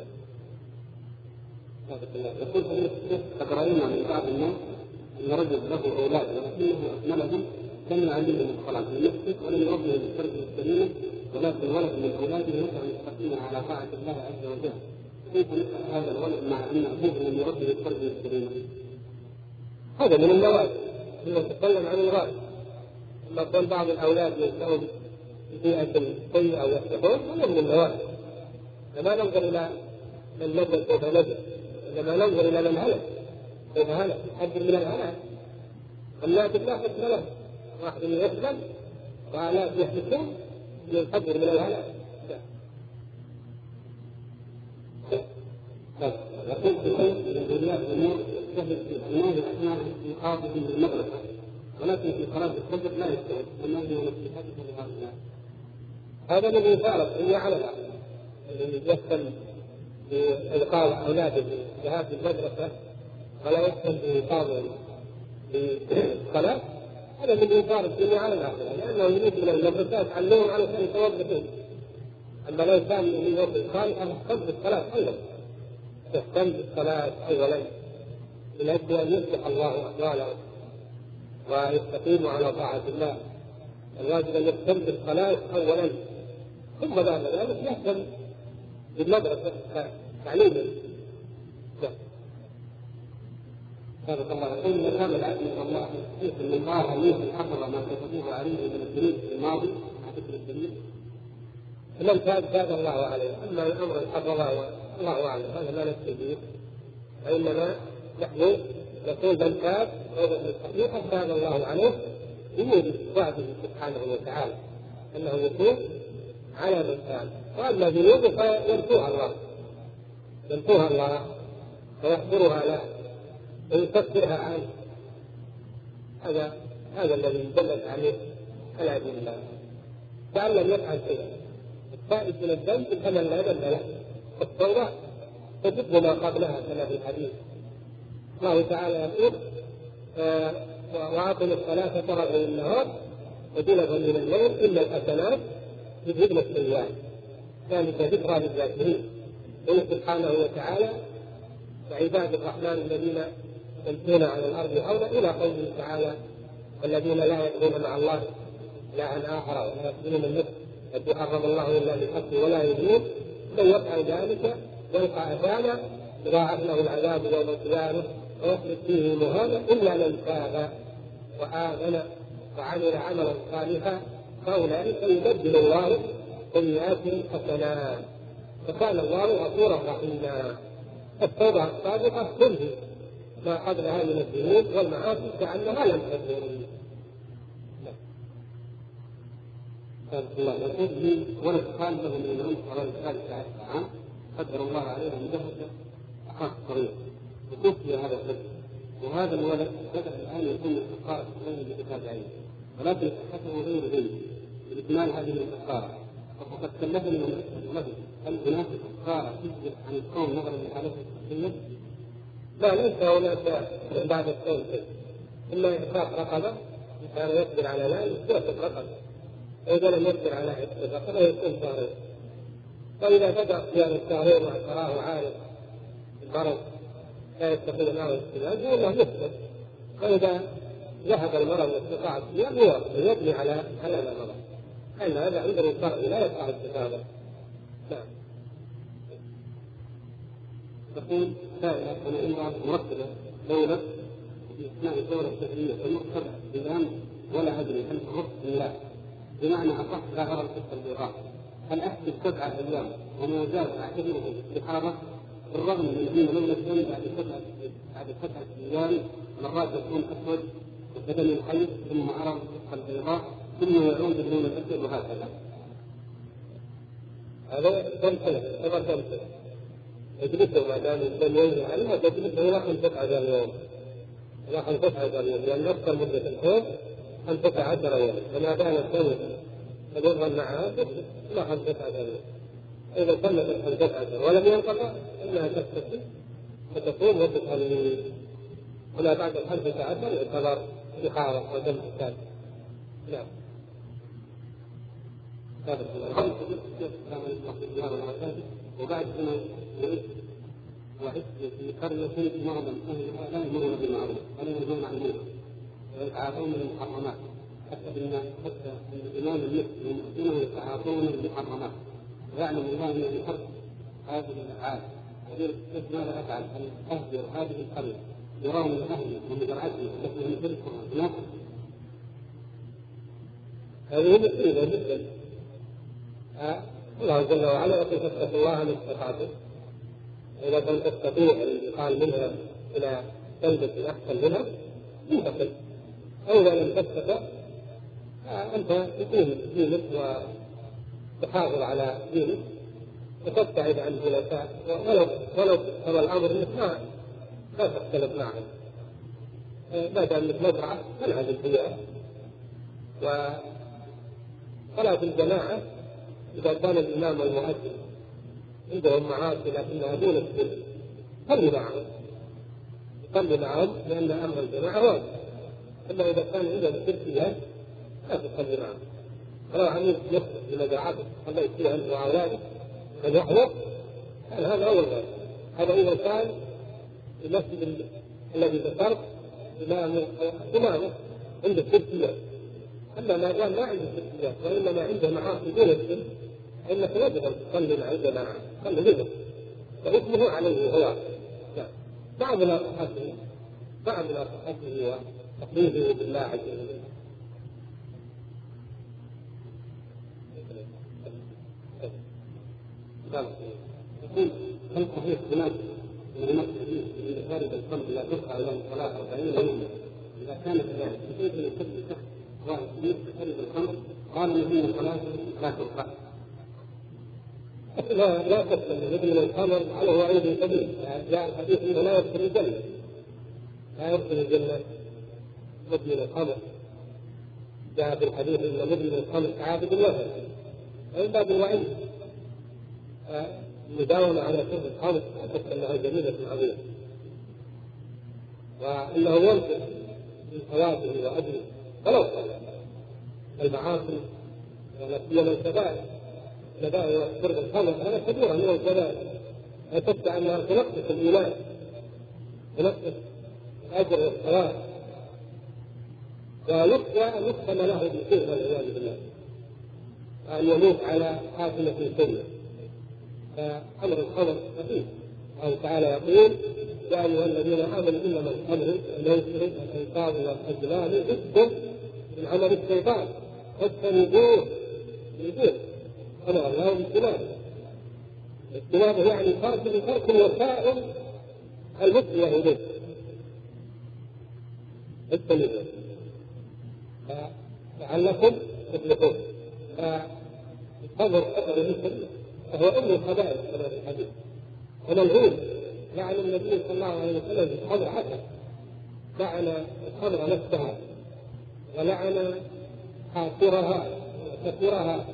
يقول قد راينا من بعض الناس ان رجل له اولاد ولكنه اكملهم كان يعلمهم الصلاه من نفسه ولم يربهم بالتربيه السليمه، ولكن ولد من اولاده يسعى مستقيما على طاعه الله عز وجل. كيف نفعل هذا الولد مع ان ابوه لم يربه بالتربيه السليمه؟ هذا من النوادر، نتكلم عن الغالب. لما يكون بعض الاولاد ينشأون ببيئه سيئه او يصلحون هذا من النوادر. لما ننظر الى من نزل كيف نزل، لما ننظر الى من هلك كيف هلك، حذر من الهلاك. الناس لا حكم له، واحد يسلم وآلاف يحدثون يحذر من الهلاك. يقول بخير من اولياء الامور يجتهد في العنايه اثناء استيقاظهم بالمدرسه، ولكن في صلاه الفجر لا يجتهد، فما هي نصيحته لهؤلاء؟ هذا من يفارق هي على العقل الذي يهتم بإيقاظ أولاده بذهاب المدرسة ولا يهتم بإيقاظهم بالصلاة، هذا من يفارق الدنيا على الآخرة، لأنه يريد من المدرسات تعلمهم على أن يتوظفون. أما لو كان من يوم الخالق يهتم بالصلاة أولا، يهتم بالصلاة أولا من أجل أن يصلح الله أحوالهم ويستقيموا على طاعة الله. الواجب أن يهتم بالصلاة أولا ثم بعد ذلك يهتم بالمدرسة تعليما. هذا الله يقول ان كان العبد من الله ان الله يوفي حفظ ما كتبوه عليه من الذنوب في الماضي مع ذكر الدليل، فمن تاب الله عليه. اما الامر حفظه الله اعلم هذا لا نفسي به، وانما نحن نقول من تاب حقيقه تاب الله عليه بوجود وعده سبحانه وتعالى انه يتوب على من تاب، واما ذنوبه فيمحوها الله ويغفرها له ويكفرها عنه. هذا هذا الذي دلت عليه الأدلة. فأن لم يفعل شيئا التائب من الذنب كمن لا ذنب له. التوبة تجب ما قبلها كما في الحديث. الله تعالى يقول وأقم الصلاة طرفي النهار وزلفا من الليل إلا الحسنات يذهبن السيئات ذلك ذكرى للذاكرين. يقول سبحانه وتعالى وعباد الرحمن الذين يمشون على الأرض هونا إلى قوله تعالى والذين لا يدعون مع الله إلها آخر ولا يقتلون النفس التي حرم الله إلا بالحق ولا يزنون من يفعل ذلك يلقى أثاما يضاعف له العذاب يوم القيامة ويخلد فيه مهانا إلا من تاب وآمن وعمل عملا صالحا فأولئك يبدل الله سيئاتهم حسنات وكان الله غفورا رحيما. التوبة الصادقة تنهي ما قبلها من الذنوب والمعاصي كأنها لم تكن. الله يقول لي ولد خالد له من الأمر قرار 13 عام قدر الله عليه مجهزة أخاف صغير وتوفي هذا الطفل وهذا الولد بدأ الآن يكون كفارة غير بكتاب عليه ولكن صحته غير غير بإكمال هذه الكفارة وقد كلفني له هل هناك كفارة تجزئ عن الصوم نظرا لحالته الصحية؟ لا ليس هناك بعد الصوم إلا إعتاق رقبة كان يقدر على ذلك يعتق رقبة إذا لم يقدر على عتق الرقبة يكون شهرين. فإذا بدأ صيام الشهرين وتراه عارف المرض لا يستطيع معه الاستدلال فإنه يفطر. فإذا ذهب المرض واستطاع الصيام يبني على المرض لأن هذا عذر شرعي لا يقع استفادة. نعم. تقول سائلة أنا امرأة مرتبة دولة في أثناء الدورة التدريبية فمؤخر بيان ولا أدري هل تخص الله بمعنى أصح لا أرى القصة البيضاء هل أحسب 7 أيام وما زال أعتبره استحارة بالرغم من أن لون الدم بعد 7 أيام مرات يكون أسود وبدل الحي ثم أرى القصة البيضاء ثم يعود اللون الأسود وهكذا. هذا دم يجلسه ما دام الدم ينزل عليها تجلسه إلى 15 يوم إلى 15 يوم لأن أكثر مدة الحيض 15 يوم فما دام الدم يظهر معها إلى 15 يوم. إذا كملت 15 ولم ينقطع إنها تغتسل وتصوم مدة اليوم ولا بعد 15 يعتبر استحارة ودم الثاني. نعم. وبعد سنة وعشت في قرية معظم أهلها لا يأمرون بالمعروف ولا ينهون عن المنكر ويتعاطون بالمحرمات حتى أن الإمام المسلم والمؤمنون يتعاطون بالمحرمات ويعلم الله أن الحق هذه الأفعال ولذلك ماذا أفعل؟ هل أهجر هذه القرية يرون من أهلي ومزرعتي التي يمتلكها هناك؟ هذه مصيبة جدا. الله جل وعلا يقول فاتقوا الله ما استطعتم. إذا كنت تستطيع الانتقال منها إلى بلدة أحسن منها انتقل، أو إذا لم تستطع أنت تقيم دينك وتحافظ على دينك وتبتعد عن الخلفاء ولو هو الأمر أنك لا تختلف معهم ما دام أنك مزرعة تنهج البيئة. وصلاة الجماعة إذا كان الإمام والمؤذن عندهم معاصي لكنها دون السن صلي معهم لأن أمر الجماعة واجب. أما إذا كان عندهم شركيات لا تصلي معهم. ولو عملت نفسك لمزرعتك صليت فيها أنت وأولادك من يحضر هذا أول غير. هذا إذا كان المسجد الذي ذكرت إمامه عنده شركيات. أما ما دام ما عنده شركيات وإنما عنده معاصي دون السن فإنك يجب أن تصلي مع الجماعة صلي بهم فإثمه عليه هو. بعض نصيحته وتقريبه بالله عز وجل. يقول هل صحيح هناك من المسلمين من خارج الصمت لا ترفع لهم صلاة 40 يوما إذا كانت ذلك كيف يكتب شخص واحد خارج الصمت قال إن صلاته لا ترفع؟ لا تكتب مثل الخمر على عيد كبير جاء الحديث انه لا يدخل الجنه مدمن الخمر جاء في الحديث ان مدمن الخمر كعابد الوثن، ومن باب الوعيد المداومه على شرب الخمر اعتقد انها جريمه عظيمه، وانه ينفق من ثوابه واجره ولو صلى. المعاصي ولا سيما الكبائر وشرب الخمر هذا كبيره من الكبائر، لا شك انها تنقص الايمان، تنقص الاجر والثواب، ويخشى ان يختم له بسوء والعياذ بالله، أن يموت على خاتمة سنة. فأمر الخمر خفيف. الله تعالى يقول: يا أيها الذين آمنوا إنما الخمر والميسر والأنصاب والأزلام رجس من عمل الشيطان فاجتنبوه. أمر الله باجتنابه. اجتنابه يعني ترك الوسائل المفضية إليه. اجتنبوه لعلكم تفلحون. فالخمر أثر الاسم فهو أم الخبائث كما في الحديث، وملعون. لعن النبي صلى الله عليه وسلم الخمر حسن، لعن الخمر نفسها، ولعن حاصرها وسكرها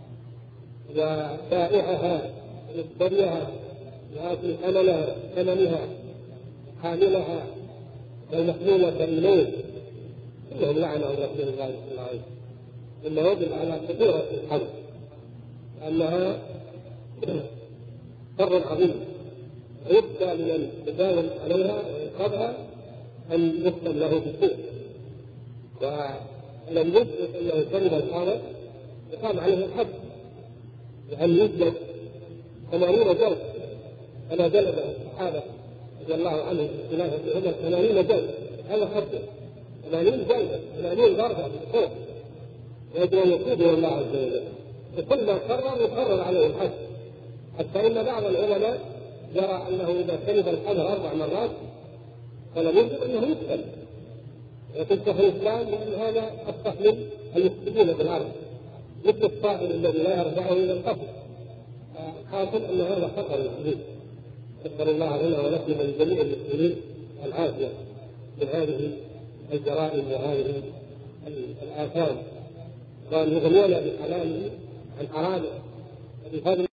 وبائعها ومشتريها وآكل ثمنها حاملها والمحمولة إليه، كلهم لعنهم رسول الله صلى الله عليه وسلم. مما يدل على خطورة الخمر، أنها شر عظيم، ويبقى لمن يداوم عليها وينقذها أن يختم له بسوء. ولم يثبت أنه شرب الخمر يقام عليه الحد، وأن يجلد 80 جلد كما جلد الصحابة رضي الله عنهم في خلافة عمر 80 جلد. هذا حده 80 جلدة، 80 ضربة بالصوت، يجب أن يقوده الله عز وجل. وكل ما قرر يقرر عليه الحد، حتى إن بعض العلماء يرى أنه إذا شرب الخمر 4 مرات فلم يجب أنه يقتل. لكن شيخ الإسلام لأن هذا التحليل المفسدين في الأرض، مثل الصائل الذي لا يرجعه إلى القتل. حاصل أن هذا خطر شديد. نسأل الله لنا ولكم ولجميع المسلمين العافية من هذه الجرائم وهذه الآثام، وأن يغنينا بحلاله عن حرامه.